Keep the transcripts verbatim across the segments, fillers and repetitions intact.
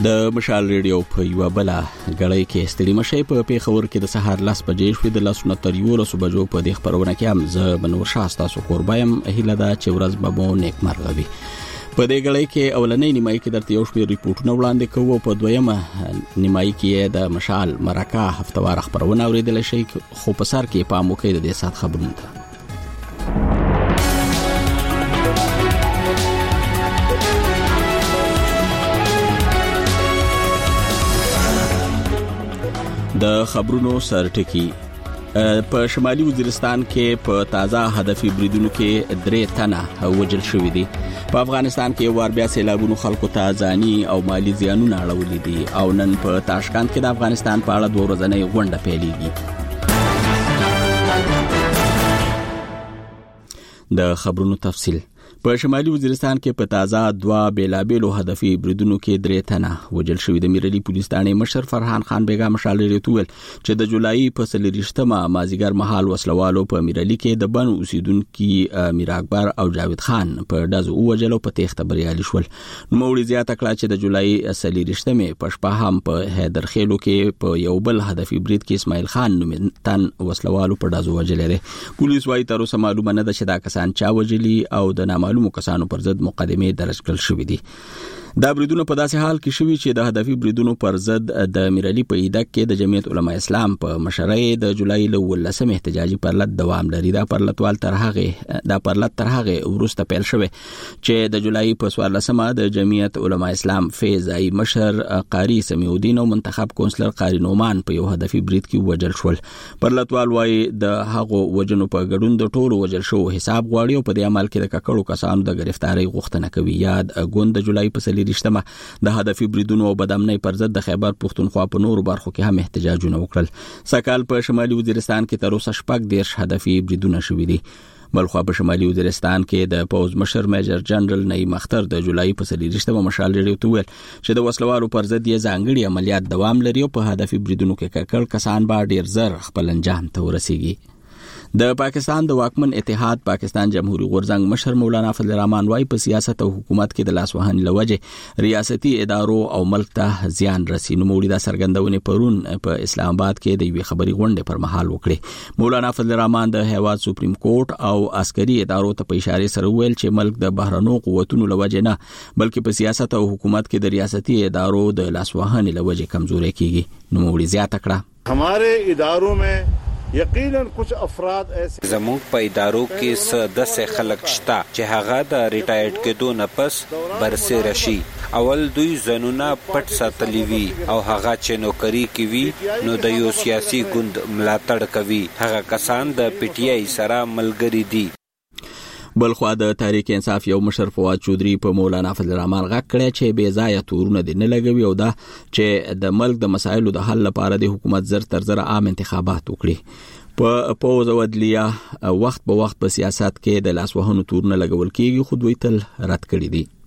د مشال ریډیو په یو بل غړی کې ستړي مشي په پیښور کې د سهار لاس بجې شوې د لاسونو تر یو لسو بجو په دې خبرونه کې هم زه بنور شاستا سو قربایم هیله دا چې ورځ به مو نیک مرغه وي. په دې غړی کې اولنۍ نیمایي کې درته یو شمېر ریپورتونه وړاندې کوو. په دویمه نیمایي کې د مشال مرکه هفتوار خبرونه اوریدل شي، خو په سر کې پام وکړئ د دې سات خبرونه ته. د خبرونو سرټکی په شمالي وزیرستان کې په تازه هدفي بریدونو کې درې تنه وژل شوي دي. په افغانستان کې وار بیا سیلابونو خلکو ته ځاني او مالی زیانونه اړولي دي او نن په تاشکند کې د افغانستان په اړه دوه ورځنۍ غونډه پیلېږي. د خبرونو تفصیل. په شمالي وزیرستان کې په تازه دوا بیلابېلو هدفي بریدونو کې درې تنه وژل شوي د میرلی پولیس ثانې مشر فرحان خان بیګا مشال ریټول چې د جولای په څلېرویشتمه مازیګر مهال وسلوالو په میرلی کې د بن اوسیدونکو میر اکبر او جاوید خان په دازو وژلو په تېښته بریالي شول. نوموړي زیاته کړه چې د جولای څلېرویشتمه په شپه هم په حیدر خیلو کې په یو بل هدفي برید کې اسماعیل خان نومتن وسلوالو په دازو وژل دي. پولیس وايي تر اوسه معلومه نه ده چې دا کسان چا وژلي او د نامعلومو کسانو پر ضد مقدمه درج کړل شوې دي. دا بریدونه په داسې حال کې شوي چې د هدفي بریدونو پر ضد د میرلی په ایدک کې د جمعیت علما اسلام په مشرۍ د جولای ل ولسمه احتجاجي پرلط دوام لري. دا پرلطوال تر هغه دا پرلط تر هغه وروسته پیل شوی چې د جولای په څوارلسمه د جمعیت علما اسلام فیضای مشر قاری سمیع الدین او منتخب کونسلر قاری نومان په یو هدفي برید کې وژل شول. پرلطوال وايي د هغو وجنو په ګډون د ټولو وژل شو حساب غواړي او په دې عمل کې د ککړو کسانو د گرفتاری غوښتنه کوي. یاد غوند د جولای په رښتما د هدفي بریدونو او بدامنۍ پر ضد د خیبر پښتونخوا په نورو برخو کې هم احتجاجونه وکړل. سکهال په شمالي وزیرستان کې تر اوسه شپږ دیرش هدفي بریدونه شوي دي. بلخوا په شمالي وزیرستان کې د پوز مشر میجر جنرال نعیم اختر د جولای په څلېرویشتمه مشال ریډیو ته ویل چې د وسلوالو پر ضد یې ځانګړي عملیات دوام لري او په هدفي بریدونو کې ککړ کسان به ډیر زر خپل انجام ته ورسیږي. د پاکستان د واکمن اتحاد پاکستان جمهوریت غورځنګ مشر مولانا فضل الرحمن وايي په سیاست او حکومت کې د لاسوهنې لوجه ریاستي ادارو او ملک ته زیان رسي. نو موږ د سرګندونې پرون په اسلام آباد کې د یوې خبري غونډې پر مهال وکړي. مولانا فضل الرحمن د هیواد سپریم کورټ او عسکري ادارو ته په اشاره سره ویل چې ملک د بهرنو قوتونو لوجه نه بلکې په سیاست او حکومت کې د ریاستي ادارو د لاسوهنې لوجه کمزوري کیږي. نو موږ زیاته کړه हमारे इदारों में یقیناً کچھ افراد ایسے زموږ په ادارو کې څه داسې خلک شته چې هغه د ریټایرډ کېدو نه پس برسېره شي. اول دوی ځانونه پټ ساتلي وي او هغه چې نوکري کوي نو د یو سیاسي ګوند ملاتړ کوي. هغه کسان د پی ټی آی سره ملګري دي. بلخوا د تحریک انصاف یو مشر فواد چودري په مولانا فضل الرحمن غږ کړی چې بې ځایه تورونه دې نه لګوي او دا چې د ملک د مسایلو د حل لپاره د حکومت زر تر زر عام انتخابات وکړي. په پوز او عدلیه وخت په وخت په سیاست کې د لاسوهنو تورونه لګول کېږي خو دوی تل رد کړي دي.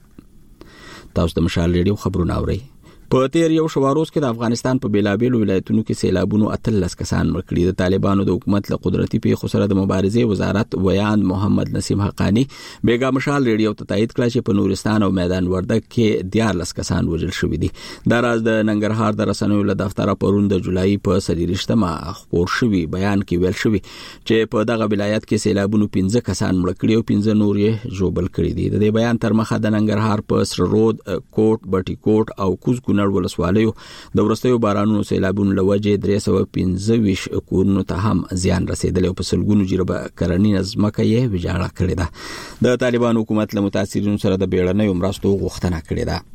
تاسو د مشال ریډیو خبرونه اورئ. په تیر یو شواروز کې د افغانستان په بیلابېلو ولایتونو کې سیلابونو اتلس کسان مړ کړي. د طالبانو د حکومت له قدرتي پیښو سره د مبارزې وزارت ویاند محمد نسیم حقانی بیګا مشال ریډیو ته تایید کړ چې په نورستان او میدان وردګ کې دیارلس کسان وژل شوي دي. دا راز د ننګرهار د رسنیو له دفتره پرون د جولای په څلېرویشتمه خپور شوي بیان کې ویل شوي چې په دغه ولایت کې سیلابونو پنځه کسان مړ کړي او پنځه نور یې ژوبل کړي دي. د دې بیان تر مخه د ننګرهار په سره رود کوټ بټي کوټ او کوز نړ ولسوالیو د ورستیو بارانونو سیلابونو لوجه درې سوه پنځه ویشت کورونو ته هم زیان رسیدلی او په سلګونو جریبه کرنیزه ځمکه یې ویجاړه کړې ده. د طالبان حکومت له متاثرینو سره د بیړنیو مرستو غوښتنه کړې ده.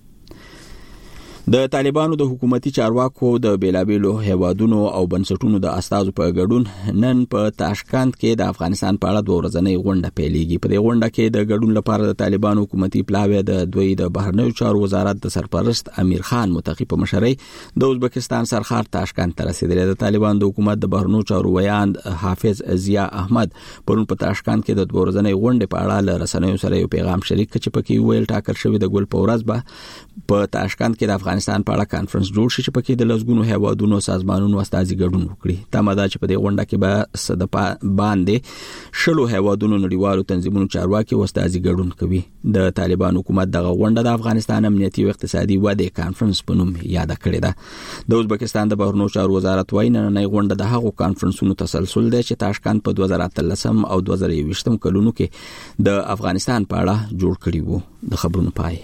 د طالبانو د حکومتي چارواکو د بیلابېلو هیوادونو او بنسټونو د استازو په ګډون نن په تاشکند کې د افغانستان په اړه دوه ورځنۍ غونډه پیلېږي. په دې غونډه کې د ګډون لپاره د طالبانو حکومتي پلاوی د دوی د بهرنیو چارو وزارت د سرپرست امیر خان متقی په مشرۍ د ازبکستان سرخار تاشکند ته رسیدلی. د طالبان د حکومت د بهرنیو چارو ویاند حافظ ضیا احمد پرون په تاشکند کې د دوه ورځنۍ غونډې په اړه له رسنیو سره یو پیغام شریک کړ چې پکې ویل ټاکل شوی د ګل په ورځ به په تاشکند کې د افغانستان په اړه کانفرنس جوړ شي چې پکې د لسګونو هیوادونو سازمانونو استازي ګډون وکړي. تمه ده چې په دې غونډه کې به صد باندې شلو هیوادونو نړیوالو تنظیمونو چارواکي او استازي ګډون کوي. د طالبان حکومت دغه غونډه د افغانستان امنیتي او اقتصادي ودې کانفرنس په نوم یاد کړې ده. د ازبکستان د بهرنیو چارو وزارت وايي نننۍ غونډه د هغو کانفرنسونو تسلسل دی چې تاشکند په دوه زره اتلسم او دوه زره یوویشتم کلونو کې د افغانستان په اړه جوړ کړی وو. د خبرونو پای.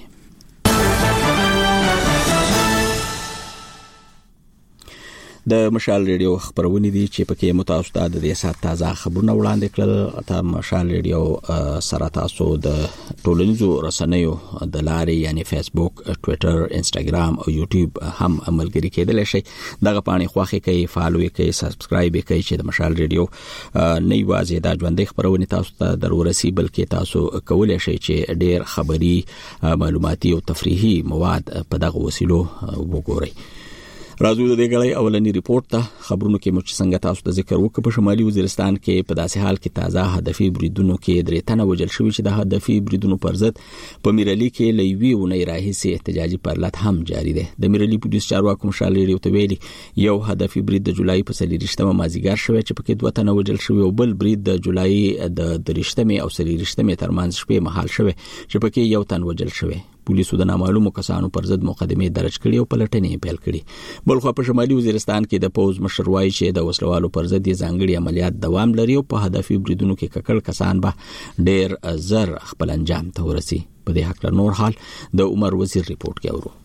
د مشال ریډیو خبرونه دي چې پکې متاسو ته د دې سات تازه خبرونه وړاندې کړل. ته مشال ریډیو سره تاسو د ټولنیزو رسنیو د لارې یعنی فیسبوک، ټوئیټر، انسټاګرام او یوټیوب هم عملګری کېدل شي. دغه پاڼې خوښه کوي، فالو کوي، سبسکرایب کوي چې د مشال ریډیو نه یوازې د ژوندۍ خبرونه تاسو ته ضروري بلکې تاسو کولای شئ چې ډېر خبري، معلوماتي او تفریحي مواد په دغه وسیلو وګورئ. راځو د دې غړي اولنی ریپورت ته. خبرونو کې مو چې څنګه تاسو ته ذکر وکړ په شمالي وزیرستان کې په داسې حال کې تازه هدفي بریدونو کې درې تنه وژل شوي چې د هدفي بریدونو پر ضد په میرالي کې لوي ونې راهیسې احتجاجي پرلط هم جاری ده. د میرالي پولیس چارواکو مشال ریډیو ته ویلي یو هدفي برید د جولای په څلورشتمه مازیګر شوی چې پکې دوه تنه وژل شوي او بل برید د جولای د درشتمه او څلورشتمه ترمنځ شپې مهال شوی چې پکې یو تن وژل شوی. پولیسو د نامعلومو کسانو پر ضد مقدمې درج کړي او پلټنې پیل کړي. بلخو په شمالي وزیرستان کې د پوز مشر وایي چې د وسلوالو پر ضد ځانګړي عملیات دوام لري او په هدفي بریدونو کې ککړ کسان به ډېر زر خپل انجام ته ورسي. په دې حق نور حال د عمر وزیر ریپورت کې اورو.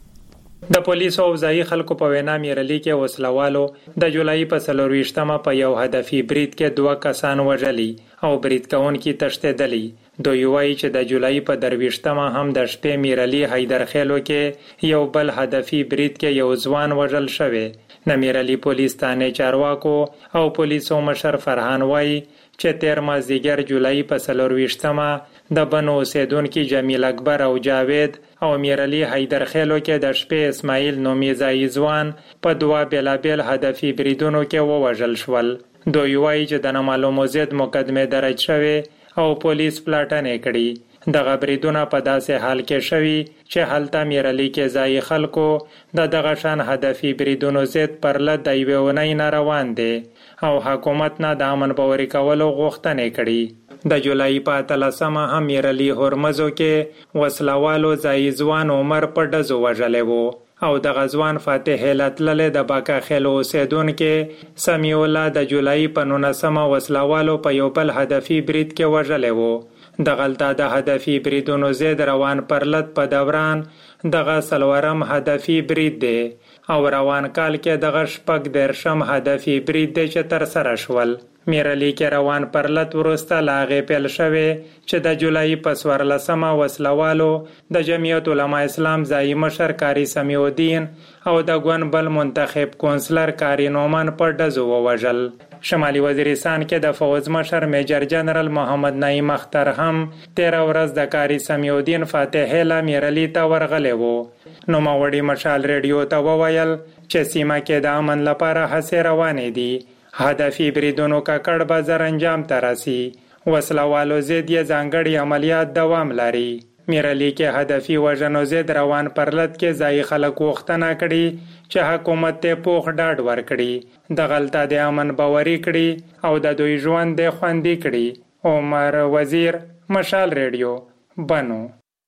د پولیسو او ځایي خلکو په وینا میرالي کې وسلوالو د جولای په څلرویشتمه په یو هدفي برید کې دوه کسان وژلي او برید کوونکي تښتېدلي. دوی وایي چې د جولای په درویشتمه هم د شپې میرالي حیدرخیلو کې یو بل هدفي برید کې یو ځوان وژل شوی. د میرالي پولیس تانه چارواکو او پولیسو مشر فرحان وایي چې تیر مازدیګر جولای په څلرویشتمه د بنو اوسیدونکي جمیل اکبر او جاوید او میرالي حیدرخیلو کې د شپې اسماعیل نومي ځایي ځوان په دوه بیلابیل هدفي بریدونو کې ووژل شول. دوی وایي چې د نامعلومو ضد مقدمې درج شوی او پولیس پلاټنې کړي. دغه بریدونه په داسې حال کې شوي چې هلته میرالي کې ځایي خلکو د دغه شان هدفي بریدونو ضد پرلط د یوې اونۍ نه روان دي او حکومت نه د امن باوري کولو غوښتنې کړي. د جولای په اتلسمه هم میرالي هرمزو کې وسلوالو ځایي ځوان عمر په ډزو وژلی وو او د غزوان فاتح هلتلل د باکا خیلو اوسیدونکو سمیع الله د جولای په نولسمه وسلوالو په یو بل هدفي برید کې وژلی وو. د غلطه د هدفي بریدونو ضد روان پرلط په دوران دغه څلورم هدفي برید دی او روان کال کې دغه شپږ دیرشم هدفي برید دی چې ترسره شول. میرالي کې روان پرلط وروسته له هغې پیل شوی چې د جولای په څوارلسمه وسلوالو د جمعیت علما اسلام ځایي مشر کاري سمیع الدین او د ګوند بل منتخب کونسلر کاري نومن په ډزو ووژل. شمالي وزیرستان کې د فوز مشر میجر جنرال محمد نعیم اختر هم تیره ورځ د کاري سمیع الدین فاتح هیله میرالي ته ورغلی وو. نوموړي مشال ریډیو ته وویل چې سیمه کې د امن لپاره هڅې روانې دي. هدفي بریدونو ککړ بازار انجام ته رسي. وسلوالو ضد یې ځانګړي عملیات دوام لري. میرالي کې هدفي وژنو ضد روان پرلط کې ځایي خلک غوښتنه کړي چې حکومت ته پوخ ډاډ ورکړي، د غلطه د امن باوري کړي او د دوی ژوند د خوندي کړي. عمر وزیر، مشال ریډیو، بنو.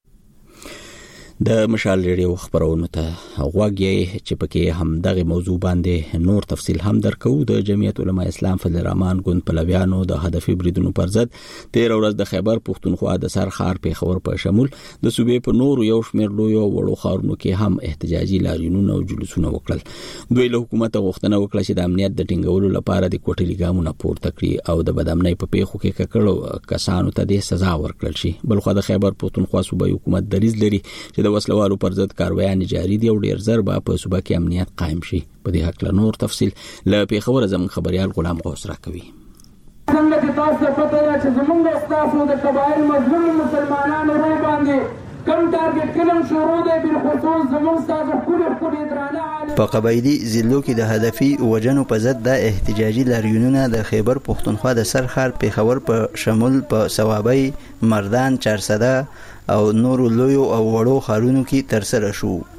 د مشال ریډیو خبرونو ته غوږی چې پکې هم دغه موضوع باندې نور تفصیل هم درکو. د جمعیت علما اسلام فضل الرحمن ګوند پلویانو د هدفي بریدونو پر ضد تیر ورځ د خیبر پښتونخوا د سرخار پیښور په شمول د صوبې په نور یو شمېر لوی او وړو ښارونو کې هم احتجاجي لاریونونه او جلوسونه وکړل. دوی له حکومت غوښتنه وکړه چې د امنیت د ټینګولو لپاره د کوټلي ګامونه پورته کړي او د بدامنۍ په پیښو کې ککړو کسانو ته د سزا ورکړل شي. بلخو د خیبر پښتونخوا صوبې حکومت دریځ لري چې د وسلوالو پر ضد کاروایان جاری دي او ډیر زر به په صوبه کې امنیت قائم شي. په دې حق له نور تفصیل له پیښور زموږ خبريال غلام غوث راکوي. څنګه چې تاسو پته یا چې زمونږ استاسو د قبایل مظلوم مسلمانانو روح باندې کم ټارګټ کلم شروع دی بل خصوص زمونږ تاسو خوري خوري درانه په قبایلی ضلعو کې د هدفي وجنو په ضد د احتجاجي لاریونونه د خیبر پښتونخوا د سرخار پیښور په شمول په ثوابي، مردان، چارسده او نورو لویو او وړو ښارونو کې ترسره شو.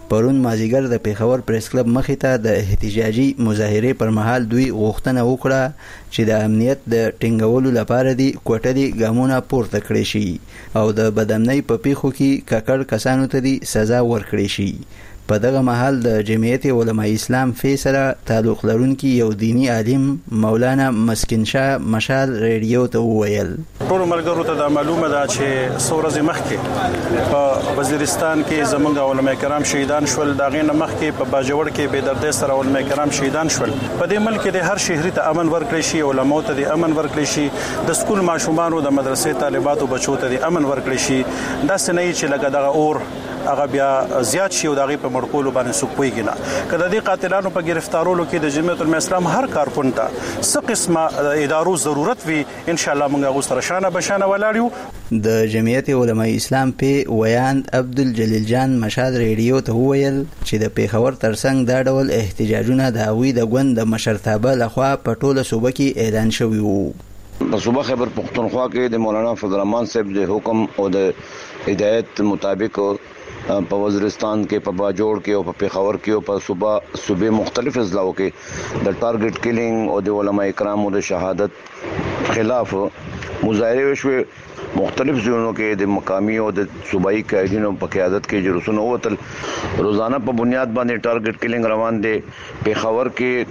پرون مازیګر د پیښور پریس کلب مخې ته د احتجاجي مظاهرې پر مهال دوی غوښتنه وکړه چې د امنیت د ټینګولو لپاره دی کوټلي ګامونه پورته کړي شي او د بدامنۍ په پیښو کې ککړ کسانو ته دی سزا ورکړي شي. په دغه مهال د جمعیت علماء اسلام فیصله تعلق لرونکي یو دینی عالم مولانا مسکین شاه مشال ریډیو ته وویل ټول ملګرو ته د معلومه ده چې سورز مخکې په وزیرستان کې زمونږ علماء کرام شهیدان شول، دا غینه مخکې په باجوړ کې بے دردۍ سره علماء کرام شهیدان شول. په دې ملک د هر شهري ته امن ورکړي شي، علماء ته د امن ورکړي شي، د سکول ماشومانو د مدرسې طالباتو بچو ته د امن ورکړي شي. دا سنئ چې لکه دغه اور هغه بیا زیات شي او دغه په مړکولو باندې سپويږي نه. کله د قاتلانو په گرفتارولو کې د جمعیت علماء اسلام هر کارکون ته څه قسمه ادارو ضرورت وي، ان شاء الله موږ غوښتل شانه بشانه ولاړیو. د جمعیت علماء اسلام په ویاند عبدالجلیل جان مشاد ریډیو ته وویل چې د پیښور ترڅنګ دا ډول احتجاجونه د هغوی د ګوند د مشرتابه لخوا په ټوله صوبه کې اعلان شوي وو. په صوبه خیبر پختونخوا کې د مولانا فضل الرحمن صاحب د حکم او د هدایت مطابق په وزیرستان کې، په باجوړ کې او په پیښور کې او په صوبه صوبې مختلف اضلاعو کې د ټارګټ کیلینګ او د علماء کرامو د شهادت خلاف مظاهره وشوه. مختلف ځایونو کې د مقامی او د صوبایي قائدینو په قیادت کې جلوسونه وتل. روزانه په بنیاد باندې ټارګټ کیلینګ روان دي. پیښور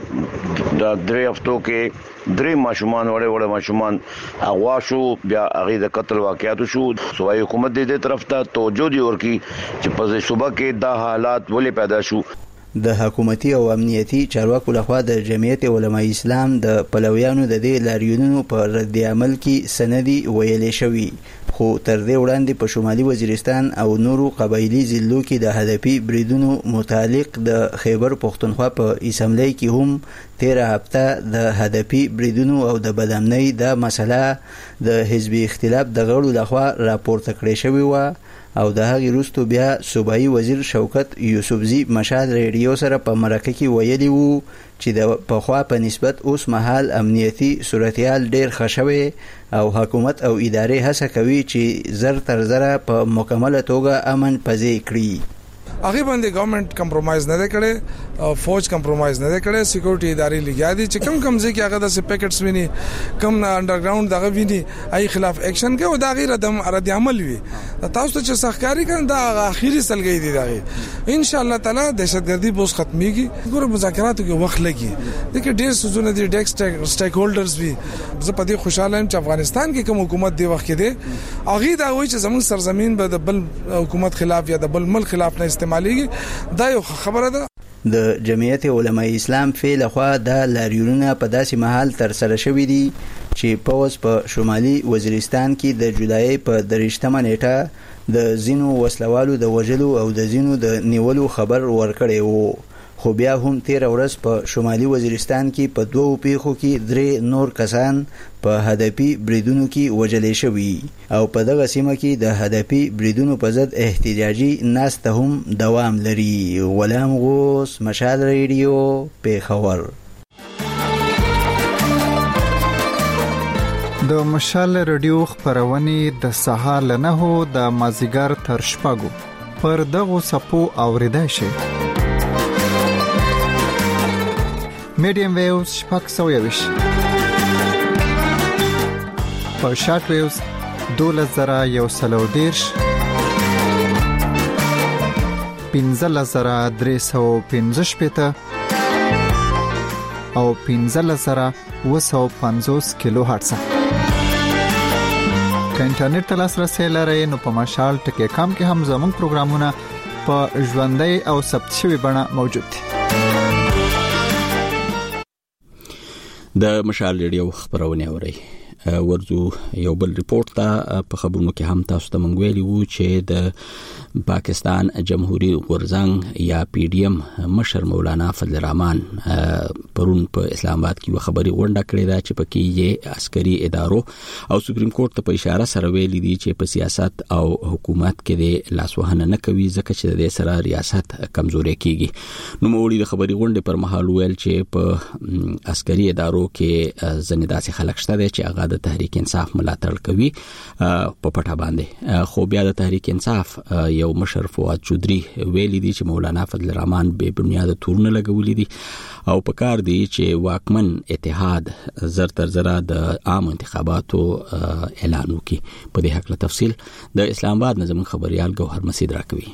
کې د درې هفتو کې درې ماشومان وړه وړه ماشومان اغوا شو، بیا هغه د قتل واقعات شو. صوبایي حکومت دې طرف ته توجه دی ورکی چې په صوبه کې دا حالات ولې پیدا شو. د حکومتي او امنیتي چارواکو لخوا د جمعیت علماء اسلام د پلویانو د دې لاریونونو په رد عمل کې سندي ویلې شوی، خو تر دې وړاندې په شمالي وزیرستان او نورو قبایلی ضلعو کې د هدفي بریدونو متعلق د خیبر پختونخوا په اسمبلی کې هم تیره هفته د هدفي بریدونو او د بدامنۍ د مسله د حزبي اختلاف د غړو لخوا راپورته کړې شوې وه او د هغې وروستو بیا صوبایي وزیر شوکت یوسفزي مشال ریډیو سره په مرکه کې ویلي وو چې د پخوا په نسبت اوس مهال امنیتي صورتحال ډیر ښه شوی او حکومت او ادارې هڅه کوي چې زر تر زره په مکمله توګه امن پځې کړي. هغه باندې ګورنمنت کمپرمایز نه کړي، فوج کمپرمایز نه کړي، سکیورټي ادارې لګیا دي چې کم کم ځکه هغه د پیکټس ویني، کم انډرګراوند دغه ویني، ای خلاف اکشن کوي او دا غیر د رد عمل وي. تاسو ته چې سخکاری کړي دا اخیری سلګي دي دا ان شاء الله تعالی دهشتګردي بوس ختميږي. ګور مذاکراتو کې وخت لګي، دغه ډیر سوزونه دي ډیکس سټیک هولډرز وي. زه په دې خوشاله یم چې افغانستان کې کوم حکومت دی وخت کې دی هغه دا وایي چې زموږ سرزمین به د بل حکومت خلاف یا د بل ملک خلاف نه استعماليږي. دا یو خبره ده. د جمعیت علماء اسلام فعل خوا د لاریونونه په داسې محل تر سره شوې دي چې پوز په شمالي وزیرستان کې د جولای په درېشتمه نیټه د زینو وسلوالو د وژلو او د زینو د نیولو خبر ورکړی وو، خو بیا هم تیر ورځ په شمالي وزیرستان کې په دوو پیښو کې درې نور کسان په هدفي بریدونو کې وژل شوي او په دغه سیمه کې د هدفي بریدونو په ضد احتجاجي ناسته هم دوام لري. غلام غوث، مشال ریډیو، پیښور. د مشال ریډیو خبرونه د سهار له نهو د مازیګر تر شپږو پر دغه سپو اوریدای شي. میډیم ویوز شپږ سوه یویش، په شارټ ویوز دولس زره یو سل او دېرش، پنځلس زره درې سوه پنځه شپېته او پنځلس زره اوه سوه پنځوس کیلو هرتز. که انټرنیټ ته لاسرسی لرئ نو په مشال ټکی کام کې هم زموږ پروګرامونه په ژوندۍ او ثبت شوي بڼه موجود دي. د مشال ریډیو خبرونه اوري. ورځو یو بل ریپورت ته په خبرونو کې هم تاسو ته مونږ ویلي وو چې د پاکستان جمهوریت غورځنګ یا پی ډی ایم مشر مولانا فضل الرحمن پرون په اسلام آباد کې خبري غونډه کړې ده چې پکې یې عسکري ادارو او سپریم کورټ ته په اشاره سره ویلي دي چې په سیاست او حکومت کې د لاسوهنه نه کوي ځکه چې د سره ریاست کمزوري کیږي. نو مولوی د خبري غونډه پر مهال ویل چې په عسکري ادارو کې ځنې داسې خلک شته چې هغه د تحریک انصاف ملاتړ کوي په پټه باندې. خو بیا د تحریک انصاف یو مشر فواد چودري ویلي دي چې مولانا فضل الرحمن بے بنیاد تورونه لګولې دي او په کار دی چې واکمن اتحاد زر تر زره د عام انتخاباتو اعلان وکړي. په دې حق له تفصیل د اسلام آباد نظم خبريال ګوهر مسید راکوي.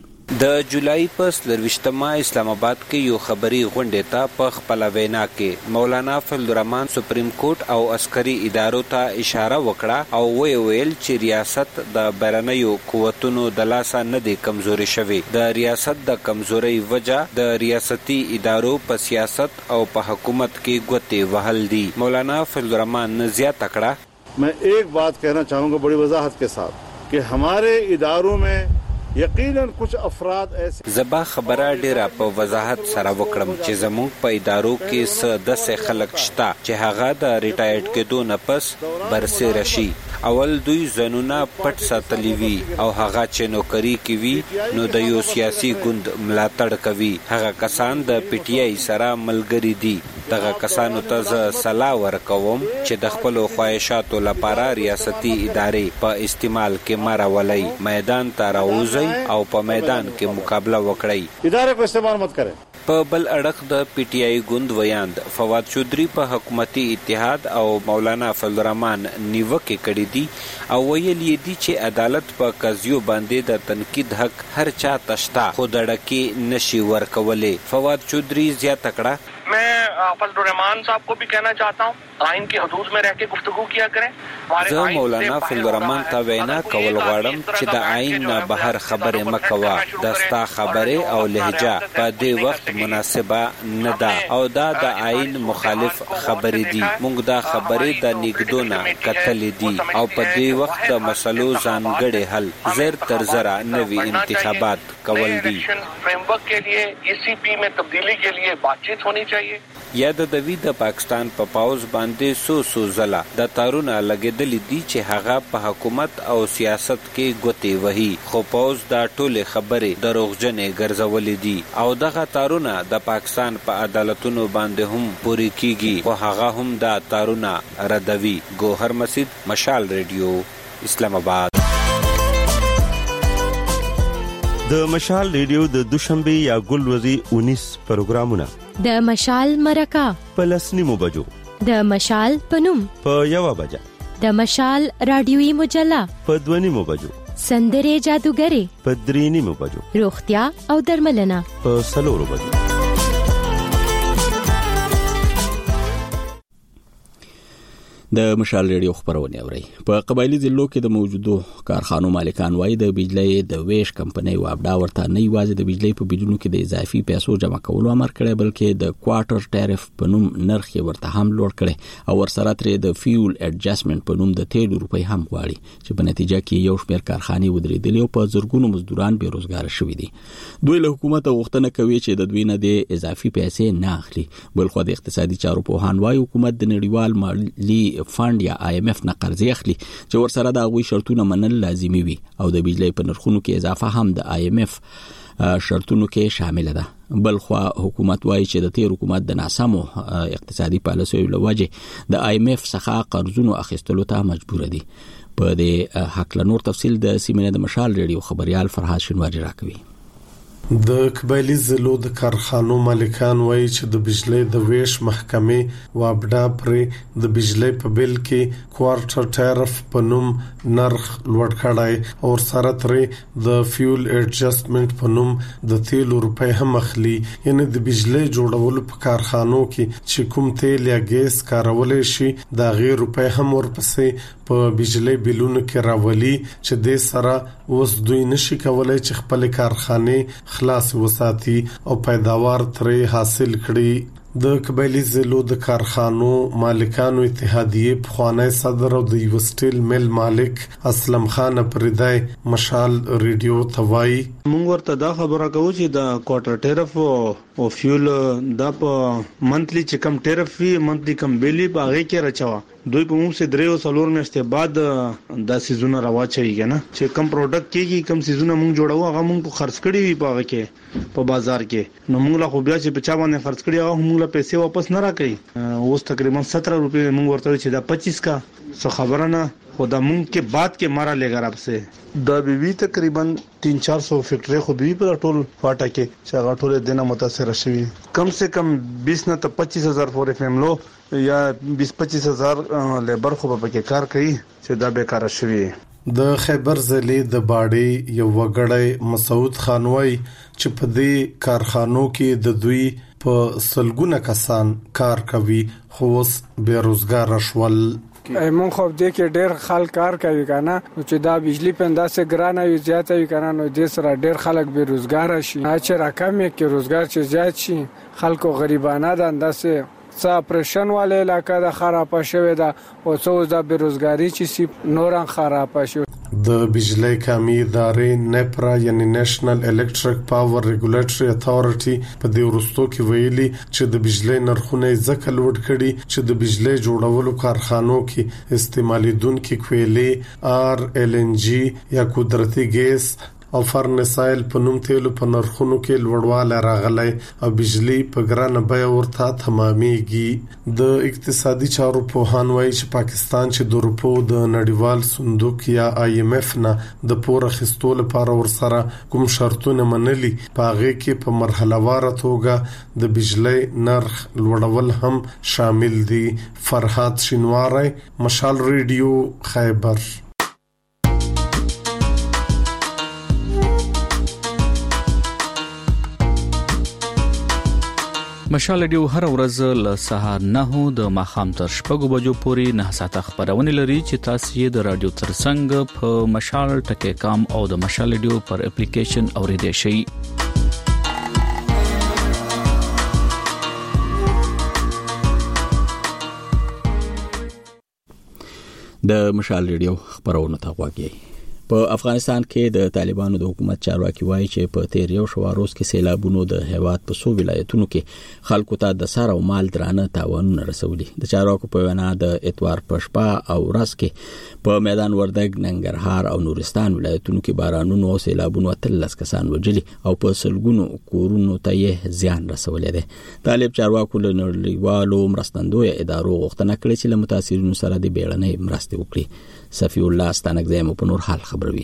د جولای په څلرویشتمه اسلام آباد کې یو خبري غونډه ته په خپل وینا کې مولانا فضل الرحمن سپریم کورټ او عسکري ادارو ته اشاره وکړه او وی ویل چې ریاست د بیرنیو قوتونو د لاسه نه دی کمزوري شوی. د ریاست د کمزوري وجہ د ریاستي ادارو په سیاست او په حکومت کې ګوتې وهل دي. مولانا فضل الرحمن نے زیاته کړه मैं एक बात कहना चाहूँगा बड़ी वजाहत के साथ कि हमारे इदारों में یقیناً کچھ افراد ایسے زبا خبره ډیره په وضاحت سره وکړم چې زموږ په ادارو کې څه داسې خلک شته چې هغه د ریټایرډ کېدو نه پس برسېره شي. اول دوی ځانونه پټ ساتلي وي او هغه چې نوکري کوي نو د یو سیاسي ګوند ملاتړ کوي. هغه کسان د پی ټی آی سره ملګري دي. دغه کسانو ته زه صلاح ورکوم چې د خپلو خواهشاتو لپاره ریاستي ادارې په استعمال کې مراولي، میدان ته راوځي او په میدان کې مقابله وکړي. ادارې کو استعمال مت کریں. په بل اړخ د پی ټی آی ګوند ویاند فواد چودري په حکومتي اتحاد او مولانا فضل الرحمن نیوکه کړې دي او ویلي دي چې عدالت په قضیو باندې د تنقید حق هر چا تشتا خو دړکې نشي ورکولې. فواد چودري زیاته کړه मैं फजल रहमान साहब को भी कहना चाहता हूँ आइन की हदूद में रह के गुफ्तगू किया करें. زه مولانا فضل الرحمن ته وینا کول غواړم چې د آئین نه بهر خبره مکوا. د ستا خبره او لهجه په دې وخت مناسبه نه ده او دا د آئین مخالف خبرې دي. موږ دا خبره د نګدونه کتلې دي او په دې وخت د مسلو ځانګړي حل زر تر زره نوي انتخابات کول دي. فریم ورک के लिए ई सी पी में तब्दीली के लिए बातचीत होनी चाहिए. یا د دوی د پاکستان په پاوز باندې سو سو زلا د تارونه لګیدل دي چې هغه په حکومت او سیاست کې ګوتې وهي. خو پاوز دا ټوله خبره دروغجنې ګرځولې دي او دغه تارونه د پاکستان په عدالتونو باندې هم پوری کیږي او هغه هم دا تارونه ردوي. ګوهر مسید، مشال ریډیو، اسلام آباد. د مشال ریډیو د دوشنبه یا ګلوري انیس پروګرامونه د مشال مرکه په لسنیمو بجو، د مشال پنوم په یو بجه، د مشال رادیوي مجله په دونیمو بجو، سندره جادوګری په درینیمو بجو، روغتیا او درملنه په سلورو بجو. د مشال ریډیو خبرونه اوري. په قبایلی ضلعو کې د موجودو کارخانو مالکان وایي د بجلی د ویش کمپنۍ وابډا ورته نه یوازې د بجلی په بجونو کې د اضافي پیسو جمع کولو امر کړی بلکې د کوارټر ټیرف په نوم نرخ ورته هم لوړ کړی او ورسره ترې د فیول اډجسټمنټ په نوم د تیل روپۍ هم غواړي چې په نتیجه کې یو شمېر کارخانې ودرېدلې او په زرګونو مزدوران بیروزګار شوي دي. دوی له حکومت غوښتنه کوي چې د دوی نه د اضافي پیسې نه اخلي. بلخو د اقتصادي چارو پوهان وایي حکومت د نړیوال مالي فند یا آی ایم ایف نه قرضې اخلي چې ورسره د هغوی شرطونه منل لازمي وي او د بجلی په نرخونو کې اضافه هم د آی ایم ایف شرطونو کې شامل ده. بل خو حکومت وایي چې د تیر حکومت د ناسمو اقتصادي پالیسیو له وجې د آی ایم ایف څخه قرضونو اخیستلو ته مجبور دي. په دې حق له نور تفصیل د سیمینه د مشال ریډیو خبريال فرهاد شنواری راکوي. د قبایلی ضلعو د کارخانو مالکان وایي چې د بجلی د ویش محکمې وابډا پر د بجلی په بل کې کوارټر ټیرف په نوم نرخ لوړ کړای او سره ترې د فیول اډجسټمنټ په نوم د تیل روپۍ هم اخلي. یعنی د بجلی جوړولو په کارخانو کې چې کوم تیل یا ګیس کارول شي دا غیر روپۍ هم ورپسې په بجلی بلونو کې راولي چې د سره اوس دوی نشي کولای چې خپل کارخانه خلاص وساتي او پیداوار ترې حاصل کړي. د قبایلی ضلعو د کارخانو مالکانو اتحادیه پخوانی صدر او د یو سټیل مل مالک اسلم خان پردای مشال ریډیو توای موږ ورته دا خبره کوو چې د کوارټر ټیرف او فیول دا په منتلی چې کم ټیرف وی منتلی کم بیلی باغې کې راچوا دوی په موږ سره درې او څلور میاشتې بعد دا سيزونه راوچي کنه چې کم پروډکټ کېږي کم سيزونه موږ جوړو هغه موږ په خرڅ کړی وي په هغه کې په بازار کې نو موږ لا خو بیا چې په چا باندې خرڅ کړی هغه موږ لا پیسې واپس نه راکړي اوس تقریبا सत्रह روپے موږ ورته چې دا पच्चीस کا څه خبره نه خدا مونږ کې بعد کې مارا لګا رب سه دا بیوی تقریبا तीन चार सौ فیکټری خو بیوی په ټول فاټا کې چې هغه ټول دنه متاثر شوی کم سے کم बीस نه ته पच्चीस हज़ार فورې فیملو یا बीस पच्चीस हज़ार لیبر خو په کې کار کوي چې دا بیکاره شوی. د خیبر ضلع د باډي یو وګړی مسعود خان وای چې په دې کارخانو کې د دوی په سلګونه کسان کار کوي خو اوس بیروزګار شول. مون خو دې کې ډېر خلک کار کوي کنه چې دا بجلی په اندازه ګرانه وي زیاته وي کنه نو دې سره ډېر خلک بیروزګار شي چې رقم یې کې روزګار چې زیات شي خلکو غریبانه د اندازه څه اپریشن والے علاقہ د خراب شوی دا او څو د بیروزګاری چې سی نوران خراب شي. د بجلی کمی ادارې نیپرا یعنی نېشنل الکتریک پاور ریګولیټري اتھارټي په دې ورستو کې ویلي چې د بجلی نرخونه ځکه لوړ کړي چې د بجلی جوړولو کارخانو کې استعمالیدونکو کویلې آر ال ان جی یا قدرتي ګیس او فرنسایل په نوم تیلو په نرخونو کې لوړواله راغلی او بجلی په ګرانه بیه ورته تمامېږي. د اقتصادي چارو پوهان وایي چې پاکستان چې د روپو د نړیوال صندوق یا آی ایم ایف نه د پور اخیستو لپاره ورسره کوم شرطونه منلي په هغه کې په مرحله واره توګه د بجلی نرخ لوړول هم شامل دي. فرحات شینواری، مشال ریډیو، خیبر. مشال ډیو هر ورځ له سهار نه د ماخام تر شپږو بجو پورې نه ساعته خبرونه لري چې تاسو یې د رادیو ترڅنګ په مشال ټکی کام او د مشال ډیو پر اپلیکیشن اوریدئ شئ. د مشال ډیو خبرونه ته غواړئ. په افغانستان کې د طالبانو د حکومت چارواکي وایي چې په تیر یو شواروز کې سیلابونو د هیواد په څو ولایتونو کې خلکو ته د سر او مال درانه تاوانونه رسولي. د چارواکو په وینا د اتوار په شپه او ورځ کې په میدان وردګ، ننګرهار او نورستان ولایتونو کې بارانونو او سیلابونو اتلس کسان وژلي او په سلګونو کورونو ته یې زیان رسولی دی. طالب چارواکو له نړیوالو مرستندوی ادارو غوښتنه کړې چې له متاثرینو سره د بیړنۍ مرستې وکړي. صفی الله ستانکزی مو په نور حال خبروي.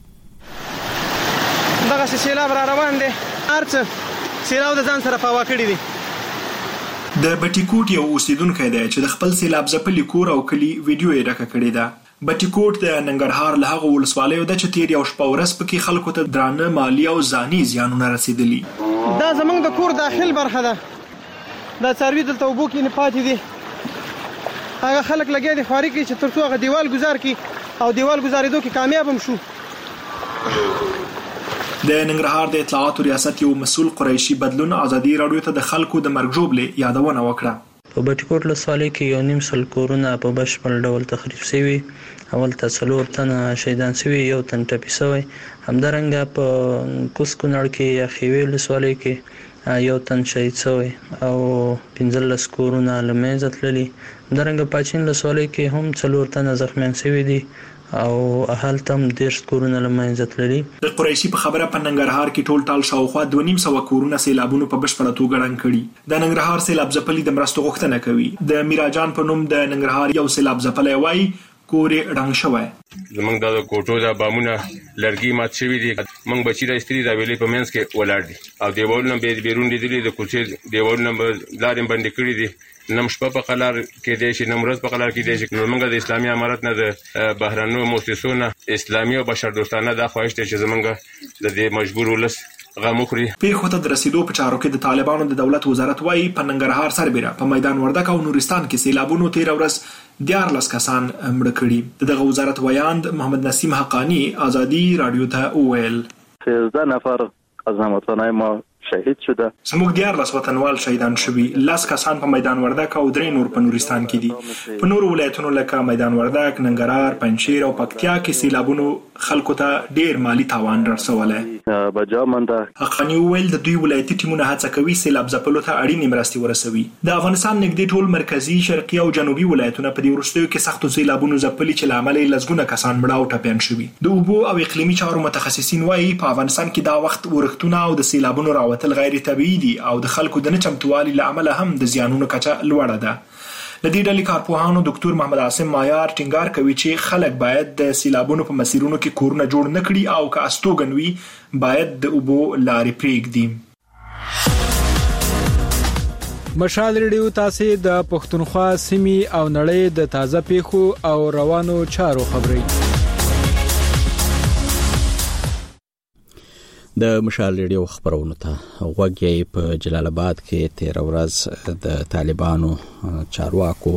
دغه سیلاب را روان دي ارڅ سیلاب د ځان سره پاوا کړی دي. د بټیکوټ یو اوسیدونکو دی چې د خپل سیلاب ځپلي کور او کلی ویډیو یې راکړه کړې ده. بټیکوټ د ننګرهار له هغه ولسوالیو د چې تیر یو شپه ورځ پکې خلکو ته درانه مالی او ځاني زیانونه رسیدلي. دا زمونږ د کور داخل برخه ده. دا څاروي دلته اوبو کې نه پاتې دي. هغه خلک لګیا دي خواري کې چې ترڅو هغه دیوال گزار کی او دیوال گزارېدو کې کامیاب هم شو. د ننګرهار د اطلاعاتو ریاست یو مسول قریشي بدلون ازادي رادیو ته د خلکو د مرګ جوړلې یادونه وکړه. په بټکوټ لسوالۍ کې یو نیم سل کورونه په بشپړ ډول تخریب شوي. اول ته څلور تنه شهیدان شوي، یو تن ټپي شوی. همدارنګه په کوس کونړ کې یا خیوې لسوالۍ کې یو تن شهید شوی او پنځلس کورونه له منځه تللي. همدارنګه پاچین لسوالۍ کې هم څلور تنه زخمیان شوي دي او هلته هم دېرش کورونه له منځه تللي. د قریشي په خبره په ننګرهار کې ټول ټال شاوخوا دوه نیم سوه کورونه سیلابونو په بشپړه توګه ړنګ کړي. د ننګرهار سیلاب ځپلي د مرستو غوښتنه کوي. د میراجان په نوم د ننګرهار یو سیلاب ځپلی وایي کورې ړنګ شوی. زمونږ د کوټو د بامونه لرګي مات شوي دي. موږ بچي راستري د ویلې په منځ کې ولاړ دي او دیوالونه به بیرون لیدلي د کوڅې دیوالونه به لارې بندې کړي دي. نم شپه په قلار کې دی چې نمرز په قلار کې دی چې موږ د اسلامي امارت نه د بهرنیو مؤسسو نه اسلامي او بشردوستانه د خواهش دی چې زمونږ د دې مجبور ولس غم وخوري. پیښو ته د رسیدو په چارو کې د طالبانو د دولت وزارت وایي په ننګرهار سربېره په میدان وردګ او نورستان کې سیلابونو تیر ورځ دیارلس کسان مړه کړي. دغه وزارت ویاند محمد نسیم حقانی ازادي رادیو ته وویل سیزده نفر از هموطنای ما شهید شده. زموږ دیارلس وطنوال شهیدان شوي، لس کسان په میدان وردګ او درې نور په نورستان کې دي. په نورو ولایتونو لکه میدان وردګ، ننګرهار، پنجشیر او پکتیا کې سیلابونو خلکو ته ډیر مالی تاوان رسولی. بجامنده حقانی ویل د دوی ولایتي ټیمونه هڅه کوي سیلاب ځپلو ته اړینې مرستې ورسوي. د افغانستان نږدې ټول مرکزی، شرقي او جنوبي ولایتونه په دې وروستیو کې سختو سیلابونو ځپلي چې له امله یې لسګونه کسان مړه او ټپیان شوي. د اوبو او اقلیمي چارو متخصصین وایي په افغانستان کې دا وخت ورښتونه او د سیلابونو راوتل غیر طبیعي دي او د خلکو د نه چمتووالي له امله هم د زیانونو کچه لوړه ده. د دې ډلې کارپوهانو ډاکټر محمد عاصم مایار ټینګار کوي چې خلک باید د سیلابونو په مسیرونو کې کورونه جوړ نه کړي او که استوګن وي باید د اوبو لارې پرېږدي. مشال ریډیو تاسو د پښتونخوا سیمې او نړۍ د تازه پیښو او روانو چارو خبري. د مشال ریډیو خبرونه ته غوږی په جلال آباد کې تیر ورځ د طالبانو چارواکو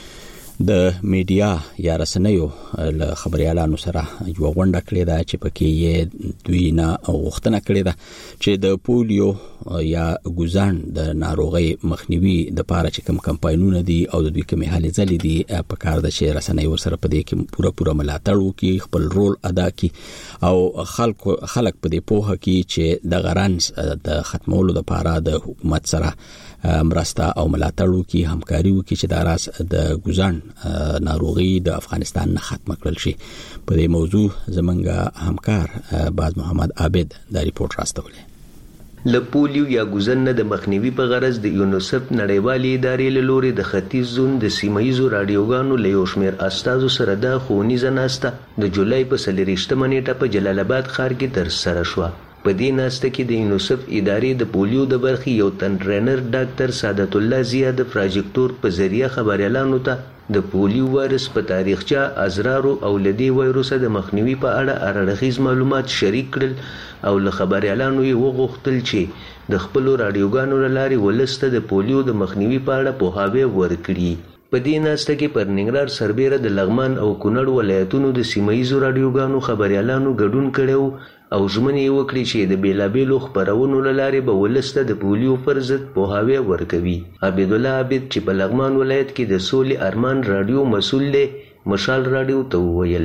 د میډیا یا رسنیو له خبريالانو سره یو غونډه کړې ده چې پکې یې دوی نه غوښتنه کړې ده چې د پولیو یا ګوزان د ناروغي مخنیوي د پاره چې کوم کمپاینونه دي او د دوی کومه هلې ځلې دي په کار د چې رسنۍ ورسره په دې کې پوره پوره ملاتړ وکړي، خپل رول ادا کړي او خلک خلک په دې پوهه کې چې د غرانس د ختمولو د پاره د حکومت سره مرسته او ملاتړ وکړي، همکاري وکړي چې د راس د ګوزان ناروغي د افغانستان نه ختم کړل شي. په دې موضوع زمونږ همکار باز محمد عابد دا ریپورت راستولی. له پولیو یا ګوزن نه د مخنیوي په غرض د یونیسف نړیوالې ادارې له لوري د ختیځ زون د سیمایزو رادیوګانو له یو شمېر استازو سره د ښوونیزه ناسته د جولای په څلېرویشتمه نیټه په جلال آباد ښار کې ترسره شوه. په دې ناسته کې د یونیسف ادارې د پولیو د برخې یو تن ټرینر ډاکټر سعادت الله زیاد د پروجیکټور په ذریعہ خبريالانو ته د پولیو وایرس په تاریخچه، ازرارو او لدی وایروس د مخنیوي په اړه اړخیز معلومات شریک کړل او له خبريالانو یې وغوښتل چې د خپل رادیوګانو لاري ولسته د پولیو د مخنیوي په اړه پوهاوی ورکړي. په دې ناسته کې پر ننګرهار، سربیره، د لغمان او کونړ ولایتونو د سیمایزو رادیوګانو خبريالانو ګډون کړو او ژمنې یې وکړې چې د بیلابیلو خپرونو له لارې به ولسته د پولیو پر ضد پوهاوی ورکوي. عبدالله عابد چې په لغمان ولایت کې د سولې ارمان رادیو مسؤل دی مشال رادیو ته وویل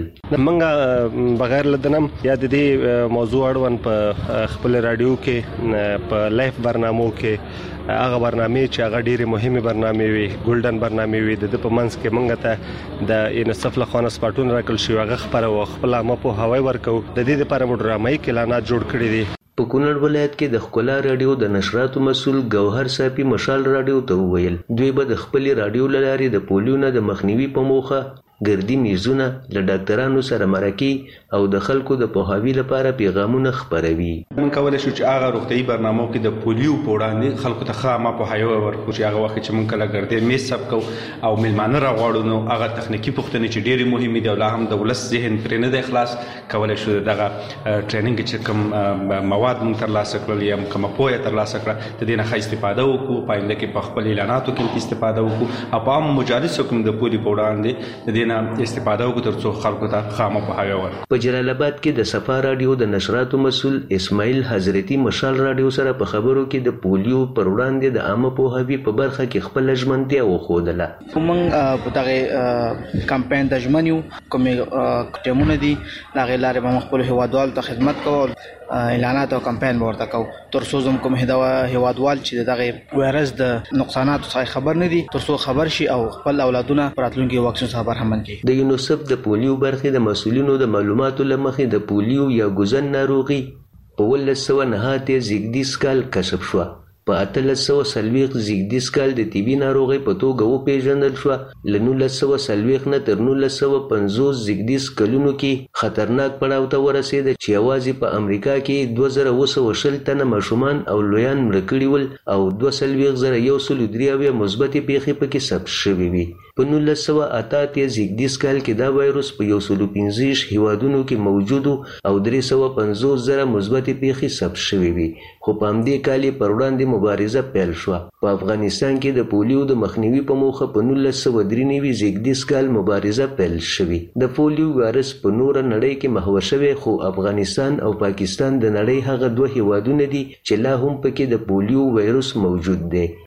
منګه بغیر لدنم یا د دې موضوع اړوند په خپل رادیو کې په لایف برنامو کې هغه برنامه چې هغه ډېری مهمه برنامه وي، ګولډن برنامه وي، د په منځ کې منګه ته د یونیسف له خوا سپاټون راکړل شي هغه خبره او خپل عامه په هواي ورکو د دې لپاره ډرامایي اعلانات جوړ کړي دي. په کونړ ولایت کې د ښکلا رادیو د نشراتو مسؤل ګوهر صافي مشال رادیو ته وویل دوی به د خپل رادیو لاري د پولیو نه د مخنیوي په موخه ګردي میزونه له ډاکټرانو سره مرکي او د خلکو د پوهاوي لپاره پیغامونه خپروي. من کولای شو چې هغه روغتيایي برنامو کې د پولیو په وړاندې خلکو ته خامہ پوهاوی ورکړو چې هغه وخت چې من کله ګردي میز سب کو او ملمانه راغواړو نو هغه تخنیکی پوښتنې چې ډېری مهمه دي او لا هم د ولس ذهن پرې نه دی خلاص کولای شو دغه ټریننګ چې کوم مواد مون تر لاسه کړل یا کوم پوهه تر لاسه کړه د دې نه ښه استفاده وکړو، پاینده کې په خپل اعلاناتو کې استفاده وکړو او په عام مجالسو کې د پولی په وړاندې د دې استفاده وکړو ترڅو خلکو ته خامہ پوهاوی ورکړي. په جلال آباد کې د صفا رادیو د نشراتو مسؤل اسماعیل حضرتي مشال رادیو سره په خبرو کې د پولیو پر وړاندې د عامه پوهاوی په برخه کې خپل ژمنتیا وښودله. موږ په دغه کمپاین د ژمنیو کوم ټیمونه دي دغه لارې به خپل هیوادوالو ته خدمت کوو، اعلانات او کمپاین ورته کوو ترڅو زم کوم هیوادوال چې دغه وایرس د نقصاناتو څخه خبر نه دي ترڅو خبر شي او خپل اولادونه راتلونکي واکسین څخه برخمن کړي. د یونیسف د پولیو برخې د مسؤلینو د معلوماتو لمخې د پولیو یا ګوزن ناروغي په ولس سوه نهاتې زیږدیز کال کشف شوه. په اتلس سوه څلوېښت زیږدیز کال د طبي ناروغۍ په توګه وپېژندل شوه. له نولس سوه څلوېښت نه تر نولس سوه پنځوس زیږدیز کلونو کې خطرناک پړاو ته ورسېده چې یوازې په امریکا کې دوه زره اوه سوه شل تنه ماشومان او لویان مړه کړي ول او دوه څلوېښت زره یو سل درې اویا مثبتې پیښې پکې ثبت شوې وي. په نولس سوه اته اتیا زیږدیز کال کې دا وایروس په یو سل پنځه ویشت هیوادونو کې موجود او درې سوه پنځوس زره مثبتې پیښې ثبت شوې وي. خو په همدې کال یې پر وړاندې مبارزه پیل شوه. په افغانستان کې د پولیو د مخنیوي په موخه په نولس سوه درې نوي زیږدیز کال مبارزه پیل شوې. د پولیو وایرس په نوره نړۍ کې محوه شوی خو افغانستان او پاکستان د نړۍ هغه دوه هیوادونه دي چې لا هم پکې د پولیو وایروس موجود دی.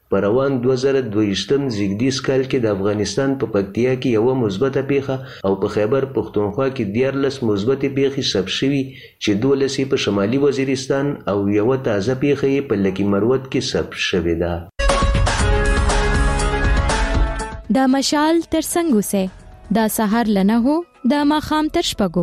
په روان دوه زره دوهویشتم زیږدیز کال کې د افغانستان په پکتیا کې یوه مثبته پیښه او په خیبر پښتونخوا کې دیارلس مثبتې پیښې ثبت شوي چې دولس یې په شمالي وزیرستان او یوه تازه پیښه یې په لکي مروت کې ثبت شوې ده. د مشال تر څنګ اوسئ، د سهار له نهو د ماښام تر شپږو.